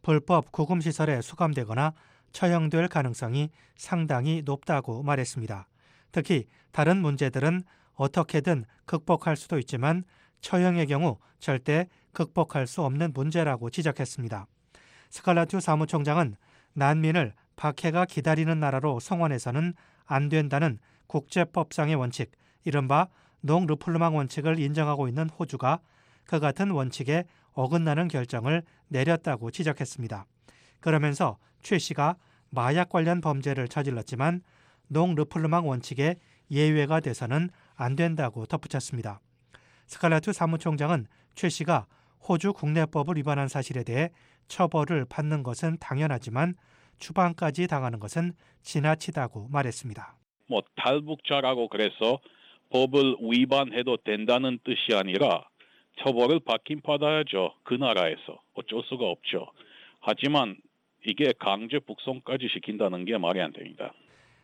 불법 구금시설에 수감되거나 처형될 가능성이 상당히 높다고 말했습니다. 특히 다른 문제들은 어떻게든 극복할 수도 있지만 처형의 경우 절대 극복할 수 없는 문제라고 지적했습니다. 스칼라튜 사무총장은 난민을 박해가 기다리는 나라로 송환해서는 안 된다는 국제법상의 원칙, 이른바 농르플루망 원칙을 인정하고 있는 호주가 그 같은 원칙에 어긋나는 결정을 내렸다고 지적했습니다. 그러면서 최 씨가 마약 관련 범죄를 저질렀지만 농르플루망 원칙에 예외가 돼서는 안 된다고 덧붙였습니다. 스칼라투 사무총장은 최 씨가 호주 국내법을 위반한 사실에 대해 처벌을 받는 것은 당연하지만 추방까지 당하는 것은 지나치다고 말했습니다. 뭐 탈북자라고 그래서 법을 위반해도 된다는 뜻이 아니라 처벌을 받긴 받아야죠. 그 나라에서 어쩔 수가 없죠. 하지만 이게 강제 북송까지 시킨다는 게 말이 안 됩니다.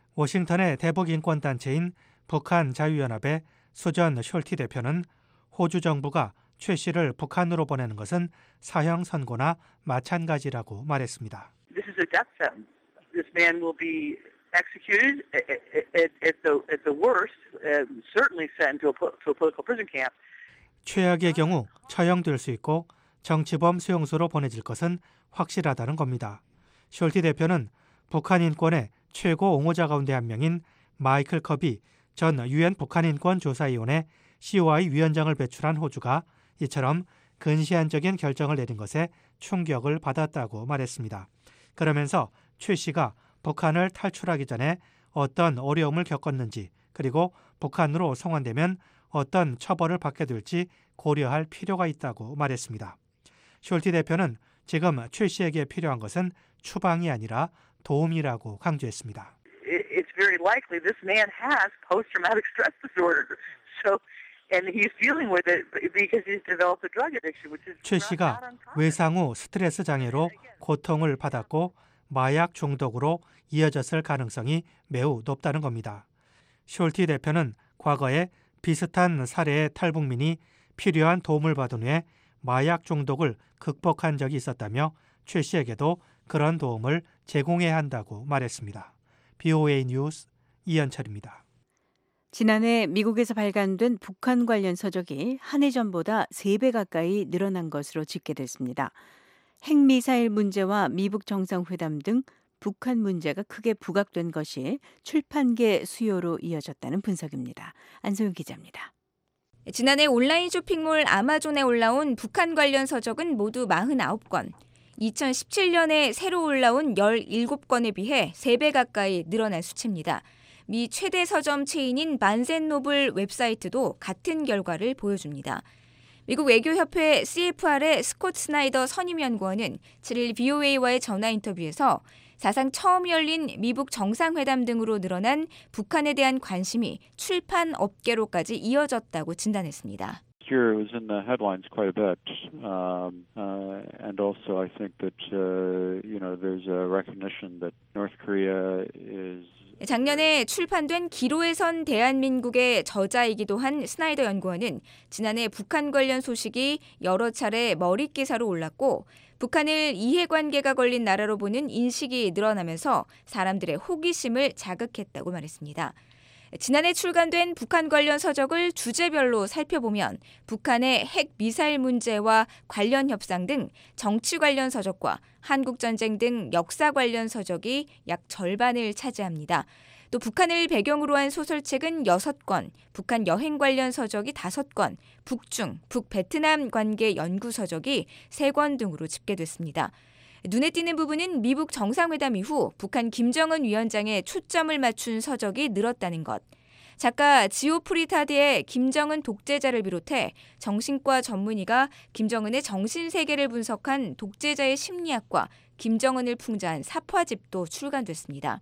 워싱턴의 대북 인권단체인 북한 자유연합의 수전 숄티 대표는 호주 정부가 최 씨를 북한으로 보내는 것은 사형 선고나 마찬가지라고 말했습니다. This is a death sentence. This man will be executed at, at the at the worst, uh, certainly sent to a, to a political prison camp. 최악의 경우 처형될 수 있고 정치범 수용소로 보내질 것은 확실하다는 겁니다. 숄티 대표는 북한 인권의 최고 옹호자 가운데 한 명인 마이클 커비 전 유엔 북한인권조사위원회 씨오아이 위원장을 배출한 호주가 이처럼 근시안적인 결정을 내린 것에 충격을 받았다고 말했습니다. 그러면서 최 씨가 북한을 탈출하기 전에 어떤 어려움을 겪었는지 그리고 북한으로 송환되면 어떤 처벌을 받게 될지 고려할 필요가 있다고 말했습니다. 숄티 대표는 지금 최 씨에게 필요한 것은 추방이 아니라 도움이라고 강조했습니다. It's very likely this man has post-traumatic stress disorder. So, and he's dealing with it because he's developed a drug addiction, which is 최 씨가 외상 후 스트레스 장애로 고통을 받았고 마약 중독으로 이어졌을 가능성이 매우 높다는 겁니다. 숄티 대표는 과거에 비슷한 사례의 탈북민이 필요한 도움을 받은 후에 마약 중독을 극복한 적이 있었다며 최 씨에게도 그런 도움을 제공해야 한다고 말했습니다. 비오에이 뉴스 이현철입니다. 지난해 미국에서 발간된 북한 관련 서적이 한 해 전보다 세 배 가까이 늘어난 것으로 집계됐습니다. 핵미사일 문제와 미북 정상회담 등 북한 문제가 크게 부각된 것이 출판계 수요로 이어졌다는 분석입니다. 안소영 기자입니다. 지난해 온라인 쇼핑몰 아마존에 올라온 북한 관련 서적은 모두 사십구 권. 이천십칠 년에 새로 올라온 열일곱 건에 비해 세 배 가까이 늘어난 수치입니다. 미 최대 서점 체인인 바른앤노블 웹사이트도 같은 결과를 보여줍니다. 미국 외교협회 씨에프알의 스콧 스나이더 선임연구원은 칠일 브이오에이와의 전화 인터뷰에서 사상 처음 열린 미북 정상회담 등으로 늘어난 북한에 대한 관심이 출판 업계로까지 이어졌다고 진단했습니다. Here it was in the headlines quite a bit, um, uh, and also I think that uh, you know there's a recognition that North Korea is. 작년에 출판된 기로에 선 대한민국의 저자이기도 한 스나이더 연구원은 지난해 북한 관련 소식이 여러 차례 머릿 기사로 올랐고 북한을 이해관계가 걸린 나라로 보는 인식이 늘어나면서 사람들의 호기심을 자극했다고 말했습니다. 지난해 출간된 북한 관련 서적을 주제별로 살펴보면 북한의 핵 미사일 문제와 관련 협상 등 정치 관련 서적과 한국전쟁 등 역사 관련 서적이 약 절반을 차지합니다. 또 북한을 배경으로 한 소설책은 여섯 권, 북한 여행 관련 서적이 다섯 권, 북중, 북베트남 관계 연구 서적이 세 권 등으로 집계됐습니다. 눈에 띄는 부분은 미북 정상회담 이후 북한 김정은 위원장에 초점을 맞춘 서적이 늘었다는 것. 작가 지오프리타드의 김정은 독재자를 비롯해 정신과 전문의가 김정은의 정신세계를 분석한 독재자의 심리학과 김정은을 풍자한 사파집도 출간됐습니다.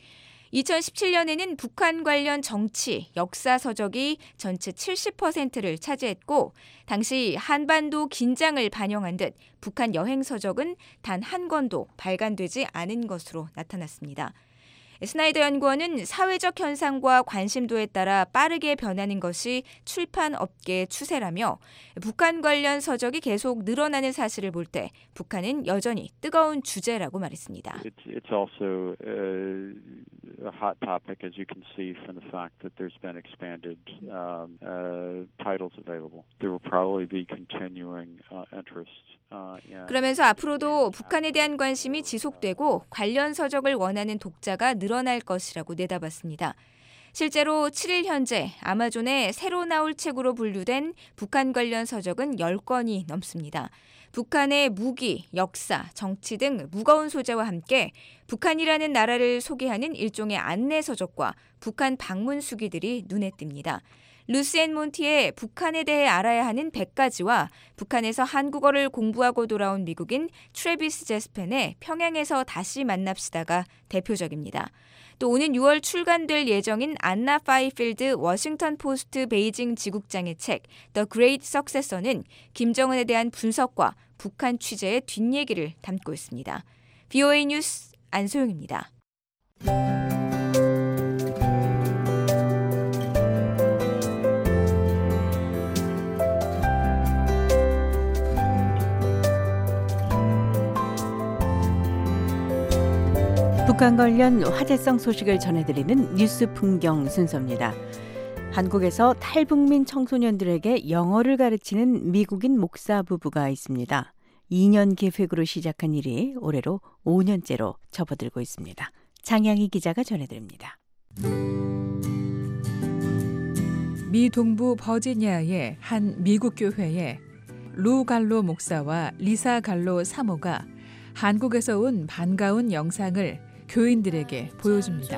이천십칠 년에는 북한 관련 정치, 역사 서적이 전체 칠십 퍼센트를 차지했고 당시 한반도 긴장을 반영한 듯 북한 여행 서적은 단 한 권도 발간되지 않은 것으로 나타났습니다. 스나이더 연구원은 사회적 현상과 관심도에 따라 빠르게 변하는 것이 출판 업계의 추세라며 북한 관련 서적이 계속 늘어나는 사실을 볼 때 북한은 여전히 뜨거운 주제라고 말했습니다. It's, it's also a, a hot topic, as you can see from the fact that there's been expanded um, uh, titles available. There will probably be continuing uh, interest. 그러면서 앞으로도 북한에 대한 관심이 지속되고 관련 서적을 원하는 독자가 늘어날 것이라고 내다봤습니다. 실제로 칠일 현재 아마존에 새로 나올 책으로 분류된 북한 관련 서적은 열 권이 넘습니다. 북한의 무기, 역사, 정치 등 무거운 소재와 함께 북한이라는 나라를 소개하는 일종의 안내 서적과 북한 방문 수기들이 눈에 띕니다. 루스 앤 몬티의 북한에 대해 알아야 하는 백 가지와 북한에서 한국어를 공부하고 돌아온 미국인 트래비스 제스펜의 평양에서 다시 만납시다가 대표적입니다. 또 오는 유월 출간될 예정인 안나 파이필드 워싱턴 포스트 베이징 지국장의 책 The Great Successor는 김정은에 대한 분석과 북한 취재의 뒷얘기를 담고 있습니다. 브이오에이 뉴스 안소영입니다. 북한 관련 화제성 소식을 전해드리는 뉴스 풍경 순서입니다. 한국에서 탈북민 청소년들에게 영어를 가르치는 미국인 목사 부부가 있습니다. 이 년 계획으로 시작한 일이 올해로 오 년째로 접어들고 있습니다. 장양희 기자가 전해드립니다. 미 동부 버지니아의 한 미국 교회에 루 갈로 목사와 리사 갈로 사모가 한국에서 온 반가운 영상을 교인들에게 보여줍니다.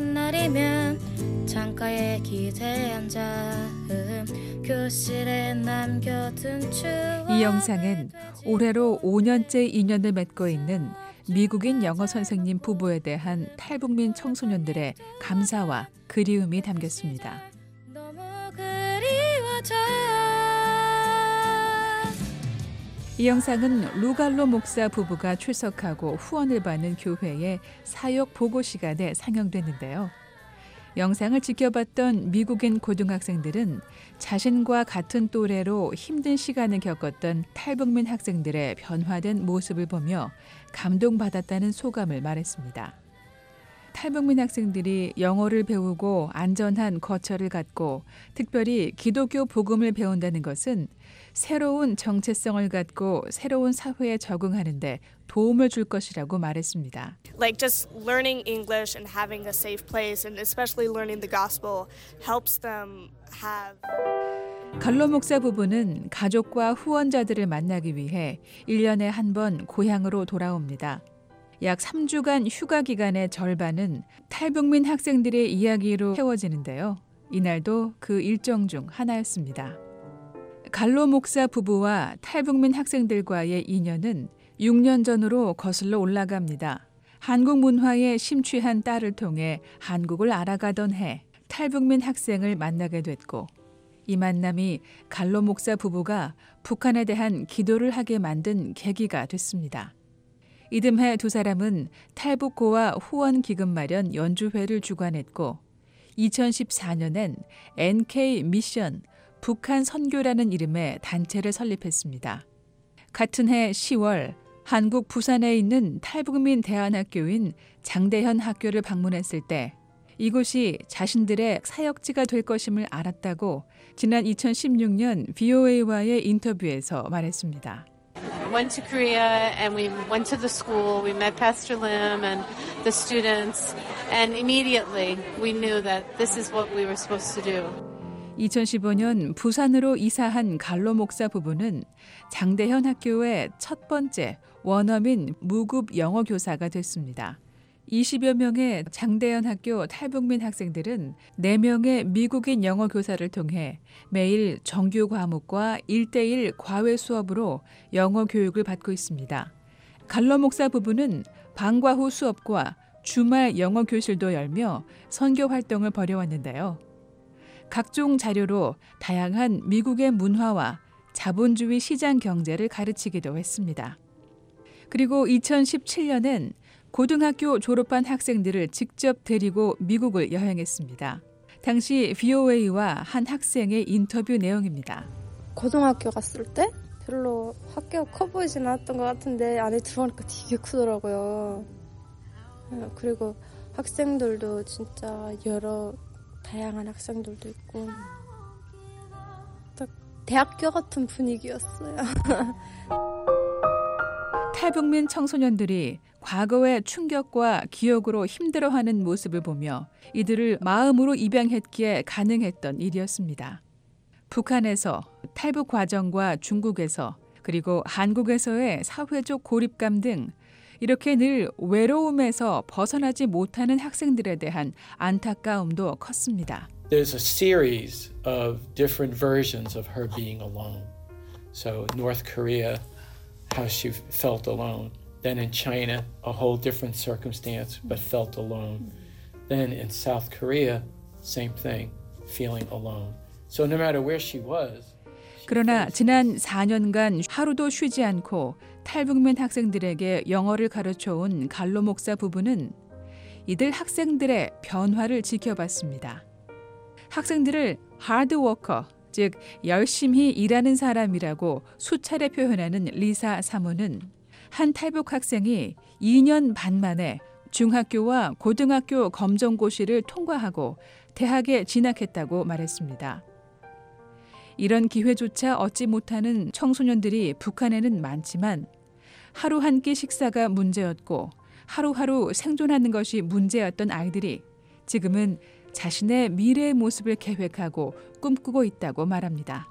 이 영상은 올해로 오 년째 인연을 맺고 있는 미국인 영어 선생님 부부에 대한 탈북민 청소년들의 감사와 그리움이 담겼습니다. 이 영상은 루갈로 목사 부부가 출석하고 후원을 받는 교회의 사역 보고 시간에 상영됐는데요. 영상을 지켜봤던 미국인 고등학생들은 자신과 같은 또래로 힘든 시간을 겪었던 탈북민 학생들의 변화된 모습을 보며 감동받았다는 소감을 말했습니다. 탈북민 학생들이 영어를 배우고 안전한 거처를 갖고 특별히 기독교 복음을 배운다는 것은 새로운 정체성을 갖고 새로운 사회에 적응하는 데 도움을 줄 것이라고 말했습니다. Like just learning English and having a safe place and especially learning the gospel helps them have 갈로 목사 부부는 가족과 후원자들을 만나기 위해 일 년에 한 번 고향으로 돌아옵니다. 약 삼 주간 휴가 기간의 절반은 탈북민 학생들의 이야기로 채워지는데요. 이날도 그 일정 중 하나였습니다. 갈로 목사 부부와 탈북민 학생들과의 인연은 육 년 전으로 거슬러 올라갑니다. 한국 문화에 심취한 딸을 통해 한국을 알아가던 해 탈북민 학생을 만나게 됐고 이 만남이 갈로 목사 부부가 북한에 대한 기도를 하게 만든 계기가 됐습니다. 이듬해 두 사람은 탈북고와 후원 기금 마련 연주회를 주관했고 이천십사 년엔 엔케이 미션 북한 선교라는 이름의 단체를 설립했습니다. 같은 해 시월 한국 부산에 있는 탈북민 대안학교인 장대현 학교를 방문했을 때 이곳이 자신들의 사역지가 될 것임을 알았다고 지난 이천십육 년 브이오에이와의 인터뷰에서 말했습니다. Went to Korea and we went to the school. We met Pastor Lim and the students, and immediately we knew that this is what we were supposed to do. 이천십오 년 부산으로 이사한 갈로 목사 부부는 장대현 학교의 첫 번째 원어민 무급 영어 교사가 됐습니다. 이십여 명의 장대현 학교 탈북민 학생들은 네 명의 미국인 영어 교사를 통해 매일 정규 과목과 일 대일 과외 수업으로 영어 교육을 받고 있습니다. 갈로 목사 부부는 방과 후 수업과 주말 영어 교실도 열며 선교 활동을 벌여왔는데요. 각종 자료로 다양한 미국의 문화와 자본주의 시장 경제를 가르치기도 했습니다. 그리고 이천십칠 년엔 고등학교 졸업한 학생들을 직접 데리고 미국을 여행했습니다. 당시 브이오에이와 한 학생의 인터뷰 내용입니다. 고등학교 갔을 때 별로 학교가 커 보이진 않았던 것 같은데 안에 들어가니까 되게 크더라고요. 그리고 학생들도 진짜 여러 다양한 학생들도 있고 딱 대학교 같은 분위기였어요. 탈북민 청소년들이 과거의 충격과 기억으로 힘들어하는 모습을 보며 이들을 마음으로 입양했기에 가능했던 일이었습니다. 북한에서 탈북 과정과 중국에서 그리고 한국에서의 사회적 고립감 등 이렇게 늘 외로움에서 벗어나지 못하는 학생들에 대한 안타까움도 컸습니다. There's a series of different versions of her being alone. So North Korea, how she felt alone. Then in China, a whole different circumstance, but felt alone. Then in South Korea, same thing, feeling alone. So no matter where she was. 그러나 지난 사 년간 하루도 쉬지 않고 탈북민 학생들에게 영어를 가르쳐온 갈로 목사 부부는 이들 학생들의 변화를 지켜봤습니다. 학생들을 하드워커, 즉 열심히 일하는 사람이라고 수차례 표현하는 리사 사모는 한 탈북 학생이 이 년 반 만에 중학교와 고등학교 검정고시를 통과하고 대학에 진학했다고 말했습니다. 이런 기회조차 얻지 못하는 청소년들이 북한에는 많지만 하루 한 끼 식사가 문제였고 하루하루 생존하는 것이 문제였던 아이들이 지금은 자신의 미래의 모습을 계획하고 꿈꾸고 있다고 말합니다.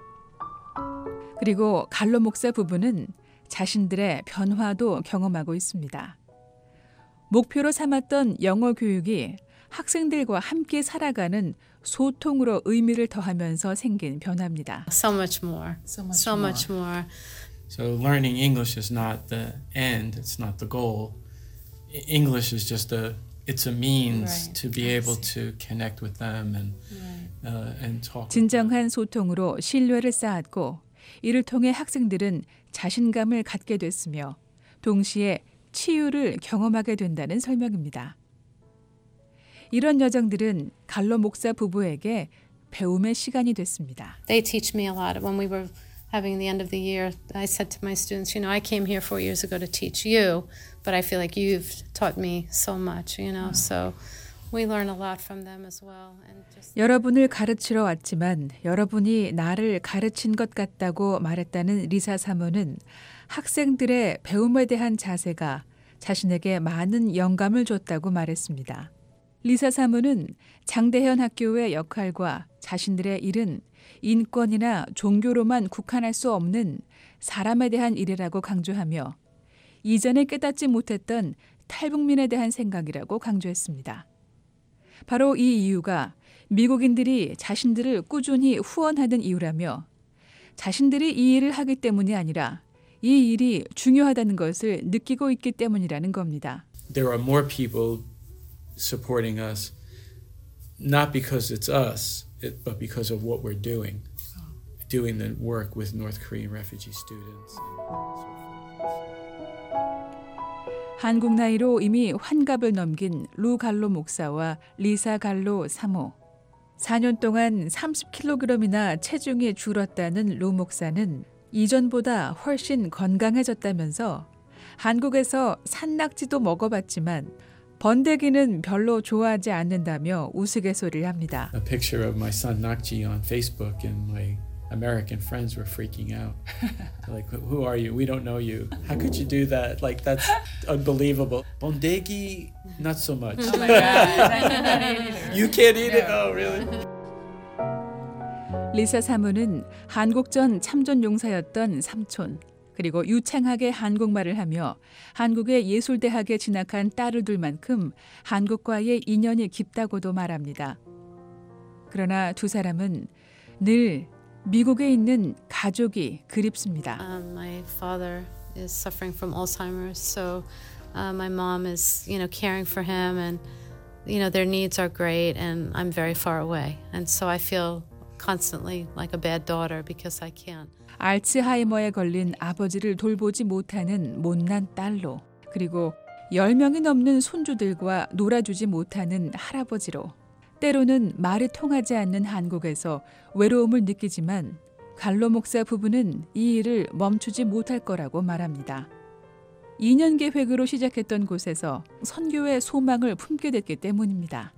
그리고 갈로 목사 부부는 자신들의 변화도 경험하고 있습니다. 목표로 삼았던 영어 교육이 학생들과 함께 살아가는 소통으로 의미를 더하면서 생긴 변화입니다. So much more. So much, so much more. more. So learning English is not the end, it's not the goal. English is just a it's a means right. to be able to connect with them and right. uh, and talk. 진정한 소통으로 신뢰를 쌓았고 이를 통해 학생들은 자신감을 갖게 됐으며 동시에 치유를 경험하게 된다는 설명입니다. 이런 여정들은 갈로 목사 부부에게 배움의 시간이 됐습니다. They teach me a lot. When we were having the end of the year, I said to my students, you know, I came here four years ago to teach you, but I feel like you've taught me so much, you know. So we learn a lot from them as well. And just... 여러분을 가르치러 왔지만 여러분이 나를 가르친 것 같다고 말했다는 리사 사모는 학생들의 배움에 대한 자세가 자신에게 많은 영감을 줬다고 말했습니다. 리사 사모는 장대현 학교의 역할과 자신들의 일은 인권이나 종교로만 국한할 수 없는 사람에 대한 일이라고 강조하며 이전에 깨닫지 못했던 탈북민에 대한 생각이라고 강조했습니다. 바로 이 이유가 미국인들이 자신들을 꾸준히 후원하는 이유라며 자신들이 이 일을 하기 때문이 아니라 이 일이 중요하다는 것을 느끼고 있기 때문이라는 겁니다. There are more people supporting us not because it's us, it, but because of what we're doing, doing the work with North Korean refugee students. 한국 나이로 이미 환갑을 넘긴 루 갈로 목사와 리사 갈로 사모. 사 년 동안 삼십 킬로그램이나 체중이 줄었다는 루 목사는 이전보다 훨씬 건강해졌다면서 한국에서 산낙지도 먹어봤지만 번데기는 별로 좋아하지 않는다며 우스갯소리를 합니다. A picture of my son Nakji on Facebook and my American friends were freaking out. Like, who are you? We don't know you. How could you do that? Like, that's unbelievable. Bondegi, not so much. Oh my God. I cannot eat it. You can't eat it? Oh, really? 리사 사모는 한국전 참전 용사였던 삼촌, 그리고 유창하게 한국말을 하며 한국의 예술대학에 진학한 딸을 둘 만큼 한국과의 인연이 깊다고도 말합니다. 그러나 두 사람은 늘 미국에 있는 가족이 그립습니다. Um, my father is suffering from Alzheimer's, so uh, my mom is, you know, caring for him, and you know their needs are great, and I'm very far away, and so I feel constantly like a bad daughter because I can't. 알츠하이머에 걸린 아버지를 돌보지 못하는 못난 딸로, 그리고 열 명이 넘는 손주들과 놀아주지 못하는 할아버지로, 때로는 말이 통하지 않는 한국에서 외로움을 느끼지만 갈로 목사 부부는 이 일을 멈추지 못할 거라고 말합니다. 이 년 계획으로 시작했던 곳에서 선교의 소망을 품게 됐기 때문입니다.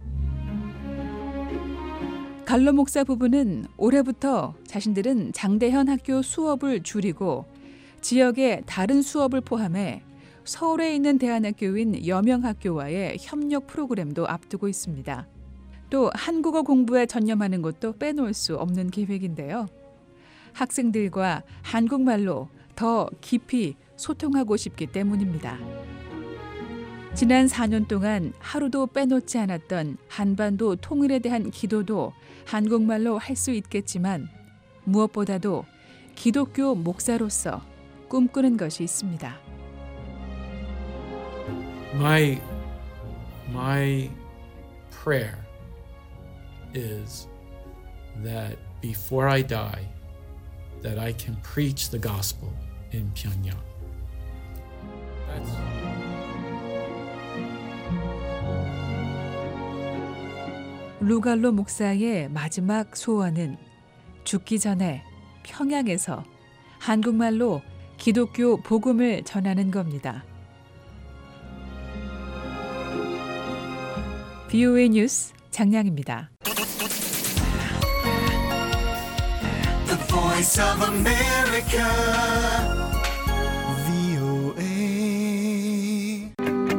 갈로 목사 부부는 올해부터 자신들은 장대현 학교 수업을 줄이고 지역의 다른 수업을 포함해 서울에 있는 대안학교인 여명학교와의 협력 프로그램도 앞두고 있습니다. 또 한국어 공부에 전념하는 것도 빼놓을 수 없는 계획인데요. 학생들과 한국말로 더 깊이 소통하고 싶기 때문입니다. 지난 사 년 동안 하루도 빼놓지 않았던 한반도 통일에 대한 기도도 한국말로 할 수 있겠지만 무엇보다도 기독교 목사로서 꿈꾸는 것이 있습니다. My, my prayer is that before I die, that I can preach the gospel in Pyongyang. That's... 루갈로 목사의 마지막 소원은 죽기 전에 평양에서 한국말로 기독교 복음을 전하는 겁니다. 브이오에이 뉴스 장량입니다. The Voice of America, 브이오에이.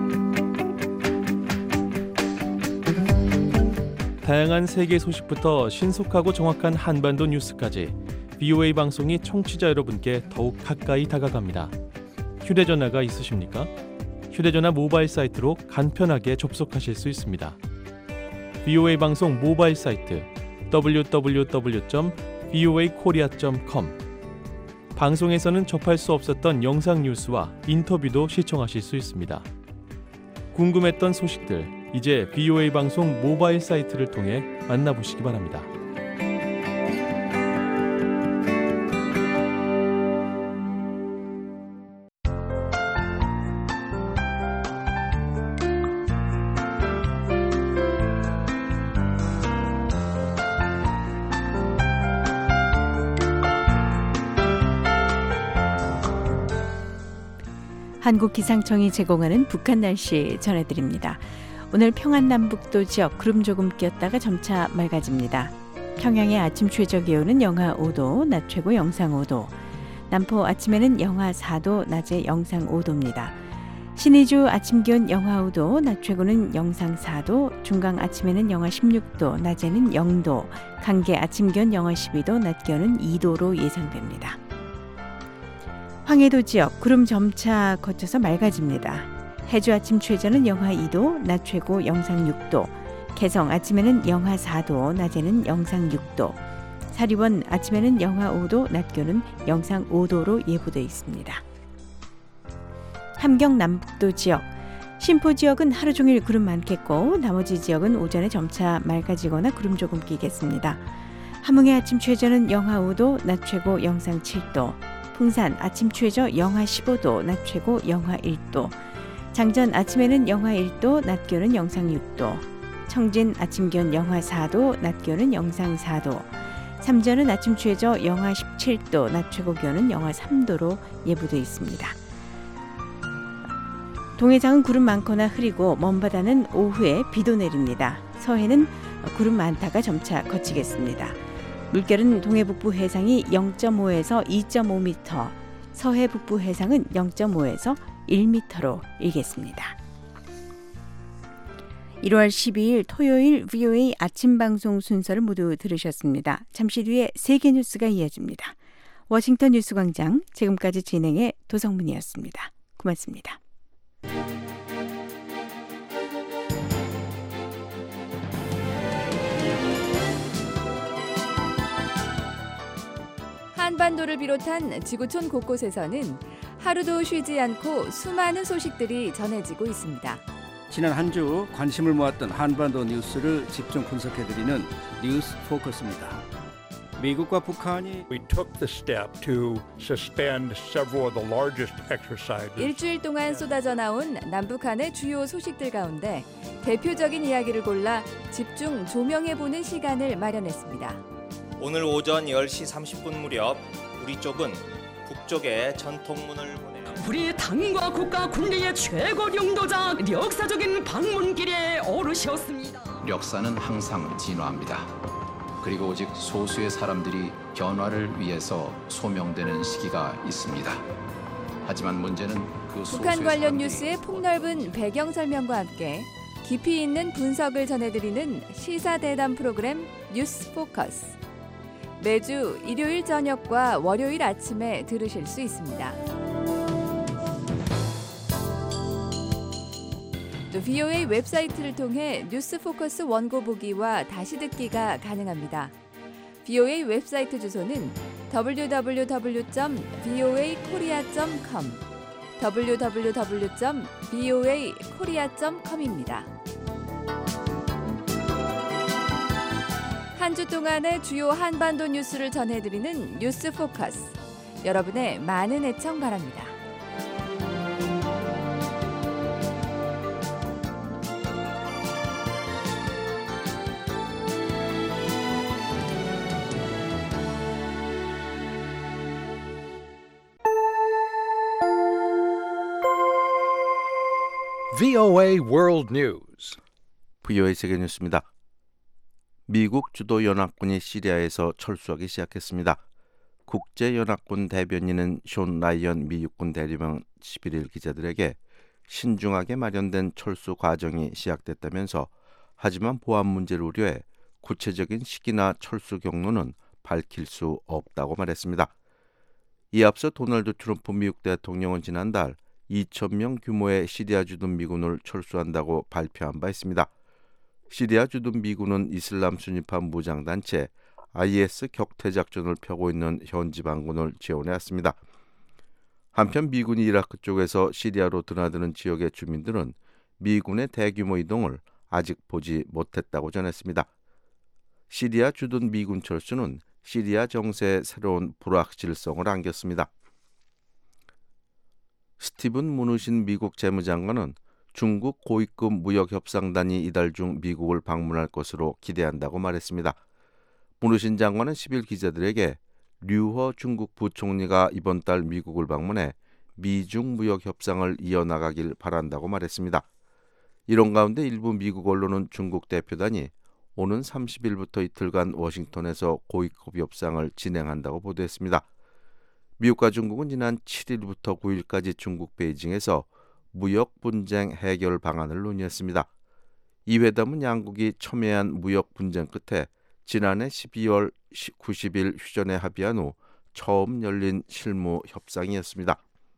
다양한 세계 소식부터 신속하고 정확한 한반도 뉴스까지 브이오에이 방송이 청취자 여러분께 더욱 가까이 다가갑니다. 휴대전화가 있으십니까? 휴대전화 모바일 사이트로 간편하게 접속하실 수 있습니다. 브이오에이 방송 모바일 사이트 더블유 더블유 더블유 점 브이오에이 코리아 점 컴. 방송에서는 접할 수 없었던 영상 뉴스와 인터뷰도 시청하실 수 있습니다. 궁금했던 소식들, 이제 브이오에이 방송 모바일 사이트를 통해 만나보시기 바랍니다. 한국기상청이 제공하는 북한 날씨 전해드립니다. 오늘 평안남북도 지역 구름 조금 끼었다가 점차 맑아집니다. 평양의 아침 최저 기온은 영하 오 도, 낮 최고 영상 오 도. 남포 아침에는 영하 사 도, 낮에 영상 오 도입니다. 신의주 아침 기온 영하 오 도, 낮 최고는 영상 사 도, 중강 아침에는 영하 십육 도, 낮에는 영 도, 강계 아침 기온 영하 십이 도, 낮 기온은 이 도로 예상됩니다. 황해도 지역 구름 점차 거쳐서 맑아집니다. 해주 아침 최저는 영하 이 도, 낮 최고 영상 육 도, 개성 아침에는 영하 사 도, 낮에는 영상 육 도, 사리원 아침에는 영하 오 도, 낮 기온은 영상 오 도로 예보되어 있습니다. 함경 남북도 지역, 신포 지역은 하루 종일 구름 많겠고 나머지 지역은 오전에 점차 맑아지거나 구름 조금 끼겠습니다. 함흥의 아침 최저는 영하 오 도, 낮 최고 영상 칠 도, 풍산 아침 최저 영하 십오 도, 낮 최고 영하 일 도, 장전 아침에는 영하 일 도, 낮 기온은 영상 육 도, 청진 아침 기온 영하 사 도, 낮 기온은 영상 사 도, 삼전은 아침 최저 영하 십칠 도, 낮 최고 기온은 영하 삼 도로 예보되어 있습니다. 동해장은 구름 많거나 흐리고 먼바다는 오후에 비도 내립니다. 서해는 구름 많다가 점차 거치겠습니다. 물결은 동해 북부 해상이 영 점 오에서 이 점 오 미터, 서해 북부 해상은 영 점 오에서 일 미터로 일겠습니다. 일월 십이일 토요일 브이오에이 아침 방송 순서를 모두 들으셨습니다. 잠시 뒤에 세계 뉴스가 이어집니다. 워싱턴 뉴스광장 지금까지 진행의 도성문이었습니다. 고맙습니다. 한반도를 비롯한 지구촌 곳곳에서는 하루도 쉬지 않고 수많은 소식들이 전해지고 있습니다. 지난 한 주 관심을 모았던 한반도 뉴스를 집중 분석해드리는 뉴스 포커스입니다. 미국과 북한이 We took the step to suspend several of the largest exercises. 일주일 동안 쏟아져 나온 남북한의 주요 소식들 가운데 대표적인 이야기를 골라 집중 조명해보는 시간을 마련했습니다. 오늘 오전 열 시 삼십 분 무렵 우리 쪽은 북쪽에 전통문을 보내 우리 당과 국가 군리의 최고領導자 역사적인 방문길에 오르셨습니다. 역사는 항상 진화합니다. 그리고 오직 소수의 사람들이 변화를 위해서 소명되는 시기가 있습니다. 하지만 문제는 그 소수의 북한 관련 사람들이 뉴스의 폭넓은 배경 설명과 함께 깊이 있는 분석을 전해드리는 시사대담 프로그램 뉴스 포커스. 매주 일요일 저녁과 월요일 아침에 들으실 수 있습니다. 또 브이오에이 웹사이트를 통해 뉴스 포커스 원고 보기와 다시 듣기가 가능합니다. 브이오에이 웹사이트 주소는 더블유 더블유 더블유 점 브이오에이 코리아 점 컴, 더블유 더블유 더블유 점 브이오에이 코리아 점 컴입니다. 한 주 동안의 주요 한반도 뉴스를 전해드리는 뉴스 포커스. 여러분의 많은 애청 바랍니다. 브이오에이 World News. 브이오에이 세계 뉴스입니다. 미국 주도 연합군이 시리아에서 철수하기 시작했습니다. 국제연합군 대변인은 숀 라이언 미 육군 대령은 십일일 기자들에게 신중하게 마련된 철수 과정이 시작됐다면서 하지만 보안 문제를 우려해 구체적인 시기나 철수 경로는 밝힐 수 없다고 말했습니다. 이에 앞서 도널드 트럼프 미국 대통령은 지난달 이천 명 규모의 시리아 주둔 미군을 철수한다고 발표한 바 있습니다. 시리아 주둔 미군은 이슬람 순위파 무장단체 아이에스 격퇴작전을 펴고 있는 현지 반군을 지원해왔습니다. 한편 미군이 이라크 쪽에서 시리아로 드나드는 지역의 주민들은 미군의 대규모 이동을 아직 보지 못했다고 전했습니다. 시리아 주둔 미군 철수는 시리아 정세에 새로운 불확실성을 안겼습니다. 스티븐 무누신 미국 재무장관은 중국 고위급 무역협상단이 이달 중 미국을 방문할 것으로 기대한다고 말했습니다. 무누신 장관은 십일 기자들에게 류허 중국 부총리가 이번 달 미국을 방문해 미중 무역협상을 이어나가길 바란다고 말했습니다. 이런 가운데 일부 미국 언론은 중국 대표단이 오는 삼십일부터 이틀간 워싱턴에서 고위급 협상을 진행한다고 보도했습니다. 미국과 중국은 지난 칠일부터 구일까지 중국 베이징에서 무역 분쟁 해결 방안을 논의했습니다. 이 회담은 양국이 첨예한 무역 분쟁 끝에 지난해 십이월 구십일 휴전에 합의한 후 처음 열린 실무 협상이었습니다.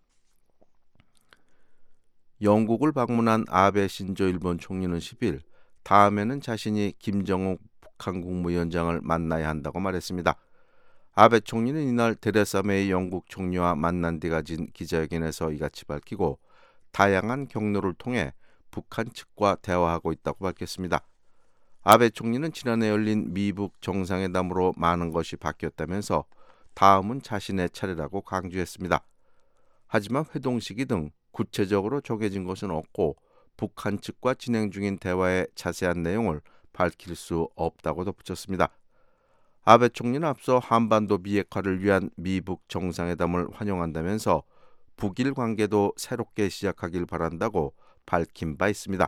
영국을 방문한 아베 신조 일본 총리는 십일 다음에는 자신이 김정은 북한 국무위원장을 만나야 한다고 말했습니다. 아베 총리는 이날 테레사 메이 영국 총리와 만난 뒤 가진 기자회견에서 이같이 밝히고 다양한 경로를 통해 북한 측과 대화하고 있다고 밝혔습니다. 아베 총리는 지난해 열린 미북 정상회담으로 많은 것이 바뀌었다면서 다음은 자신의 차례라고 강조했습니다. 하지만 회동 시기 등 구체적으로 정해진 것은 없고 북한 측과 진행 중인 대화의 자세한 내용을 밝힐 수 없다고 덧붙였습니다. 아베 총리는 앞서 한반도 비핵화를 위한 미북 정상회담을 환영한다면서 북일 관계도 새롭게 시작하길 바란다고 밝힌 바 있습니다.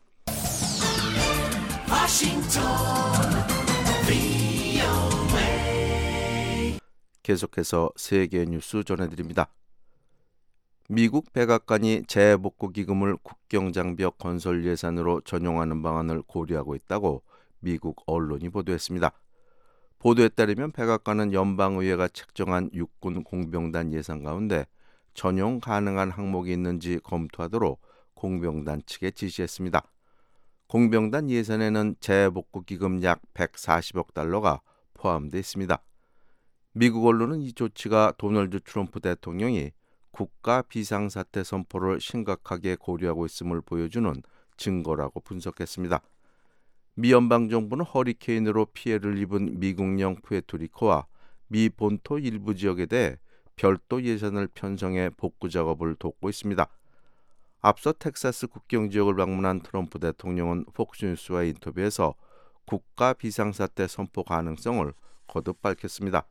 계속해서 세계 뉴스 전해드립니다. 미국 백악관이 재복구기금을 국경장벽 건설 예산으로 전용하는 방안을 고려하고 있다고 미국 언론이 보도했습니다. 보도에 따르면 백악관은 연방의회가 책정한 육군 공병단 예산 가운데 전용 가능한 항목이 있는지 검토하도록 공병단 측에 지시했습니다. 공병단 예산에는 재복구기금 약 백사십억 달러가 포함되어 있습니다. 미국 언론은 이 조치가 도널드 트럼프 대통령이 국가 비상사태 선포를 심각하게 고려하고 있음을 보여주는 증거라고 분석했습니다. 미 연방정부는 허리케인으로 피해를 입은 미국령 푸에토리코와 미 본토 일부 지역에 대해 별도 예산을 편성해 복구 작업을 돕고 있습니다. 앞서 텍사스 국경 지역을 방문한 트럼프 대통령은 폭스뉴스와의 인터뷰에서 국가 비상사태 선포 가능성을 거듭 밝혔습니다.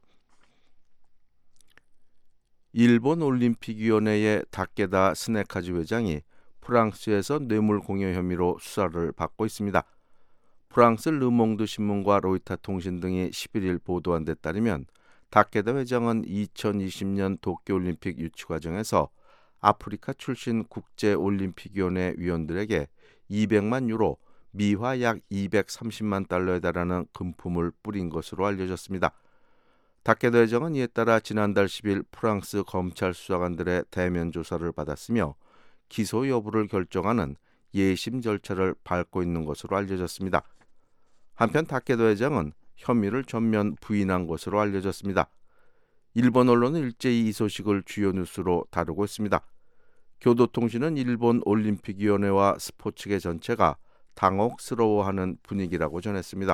일본 올림픽위원회의 다케다 스네카즈 회장이 프랑스에서 뇌물 공여 혐의로 수사를 받고 있습니다. 프랑스 르몽드 신문과 로이터 통신 등이 십일 일 보도한 데 따르면 다케다 회장은 이천이십 년 도쿄올림픽 유치 과정에서 아프리카 출신 국제올림픽위원회 위원들에게 이백만 유로, 미화 약 이백삼십만 달러에 달하는 금품을 뿌린 것으로 알려졌습니다. 다케다 회장은 이에 따라 지난달 십일 프랑스 검찰 수사관들의 대면 조사를 받았으며 기소 여부를 결정하는 예심 절차를 밟고 있는 것으로 알려졌습니다. 한편 다케다 회장은 혐의를 전면 부인한 것으로 알려졌습니다. 일본 언론은 일제히 이 소식을 주요 뉴스로 다루고 있습니다. 교도통신은 일본 올림픽위원회와 스포츠계 전체가 당혹스러워하는 분위기라고 전했습니다.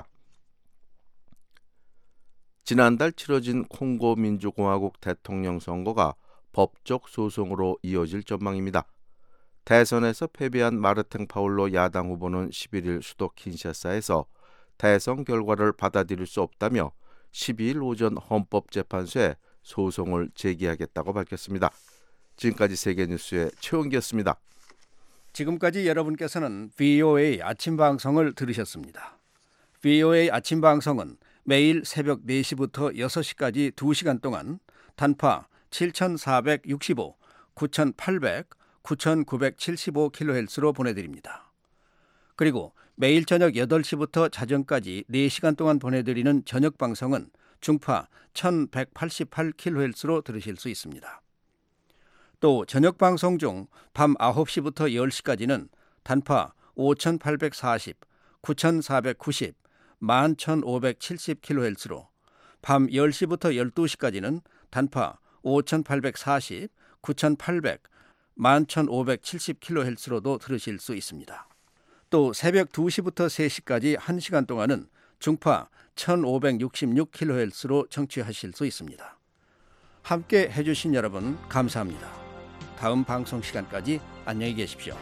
지난달 치러진 콩고 민주공화국 대통령 선거가 법적 소송으로 이어질 전망입니다. 대선에서 패배한 마르탱 파울로 야당 후보는 십일 일 수도 킨샤사에서 대선 결과를 받아들일 수 없다며 십이 일 오전 헌법재판소에 소송을 제기하겠다고 밝혔습니다. 지금까지 세계뉴스의 최원기였습니다. 지금까지 여러분께서는 브이오에이 아침 방송을 들으셨습니다. 브이오에이 아침 방송은 매일 새벽 네 시부터 여섯 시까지 두 시간 동안 단파 칠천사백육십오, 구천팔백, 구천구백칠십오 킬로헤르츠로 보내드립니다. 그리고 매일 저녁 여덟 시부터 자정까지 네 시간 동안 보내드리는 저녁 방송은 중파 천백팔십팔 킬로헤르츠로 들으실 수 있습니다. 또 저녁 방송 중 밤 아홉 시부터 열 시까지는 단파 오천팔백사십, 구천사백구십, 만 천오백칠십 킬로헤르츠로, 밤 열 시부터 열두 시까지는 단파 오천팔백사십, 구천팔백, 만 천오백칠십 킬로헤르츠로도 들으실 수 있습니다. 또 새벽 두 시부터 세 시까지 한 시간 동안은 중파 천오백육십육 킬로헤르츠로 청취하실 수 있습니다. 함께 해주신 여러분 감사합니다. 다음 방송 시간까지 안녕히 계십시오.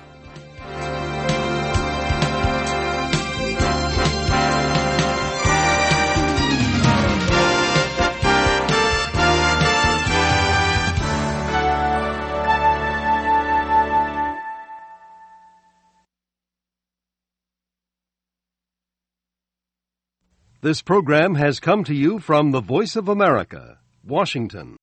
This program has come to you from the Voice of America, Washington.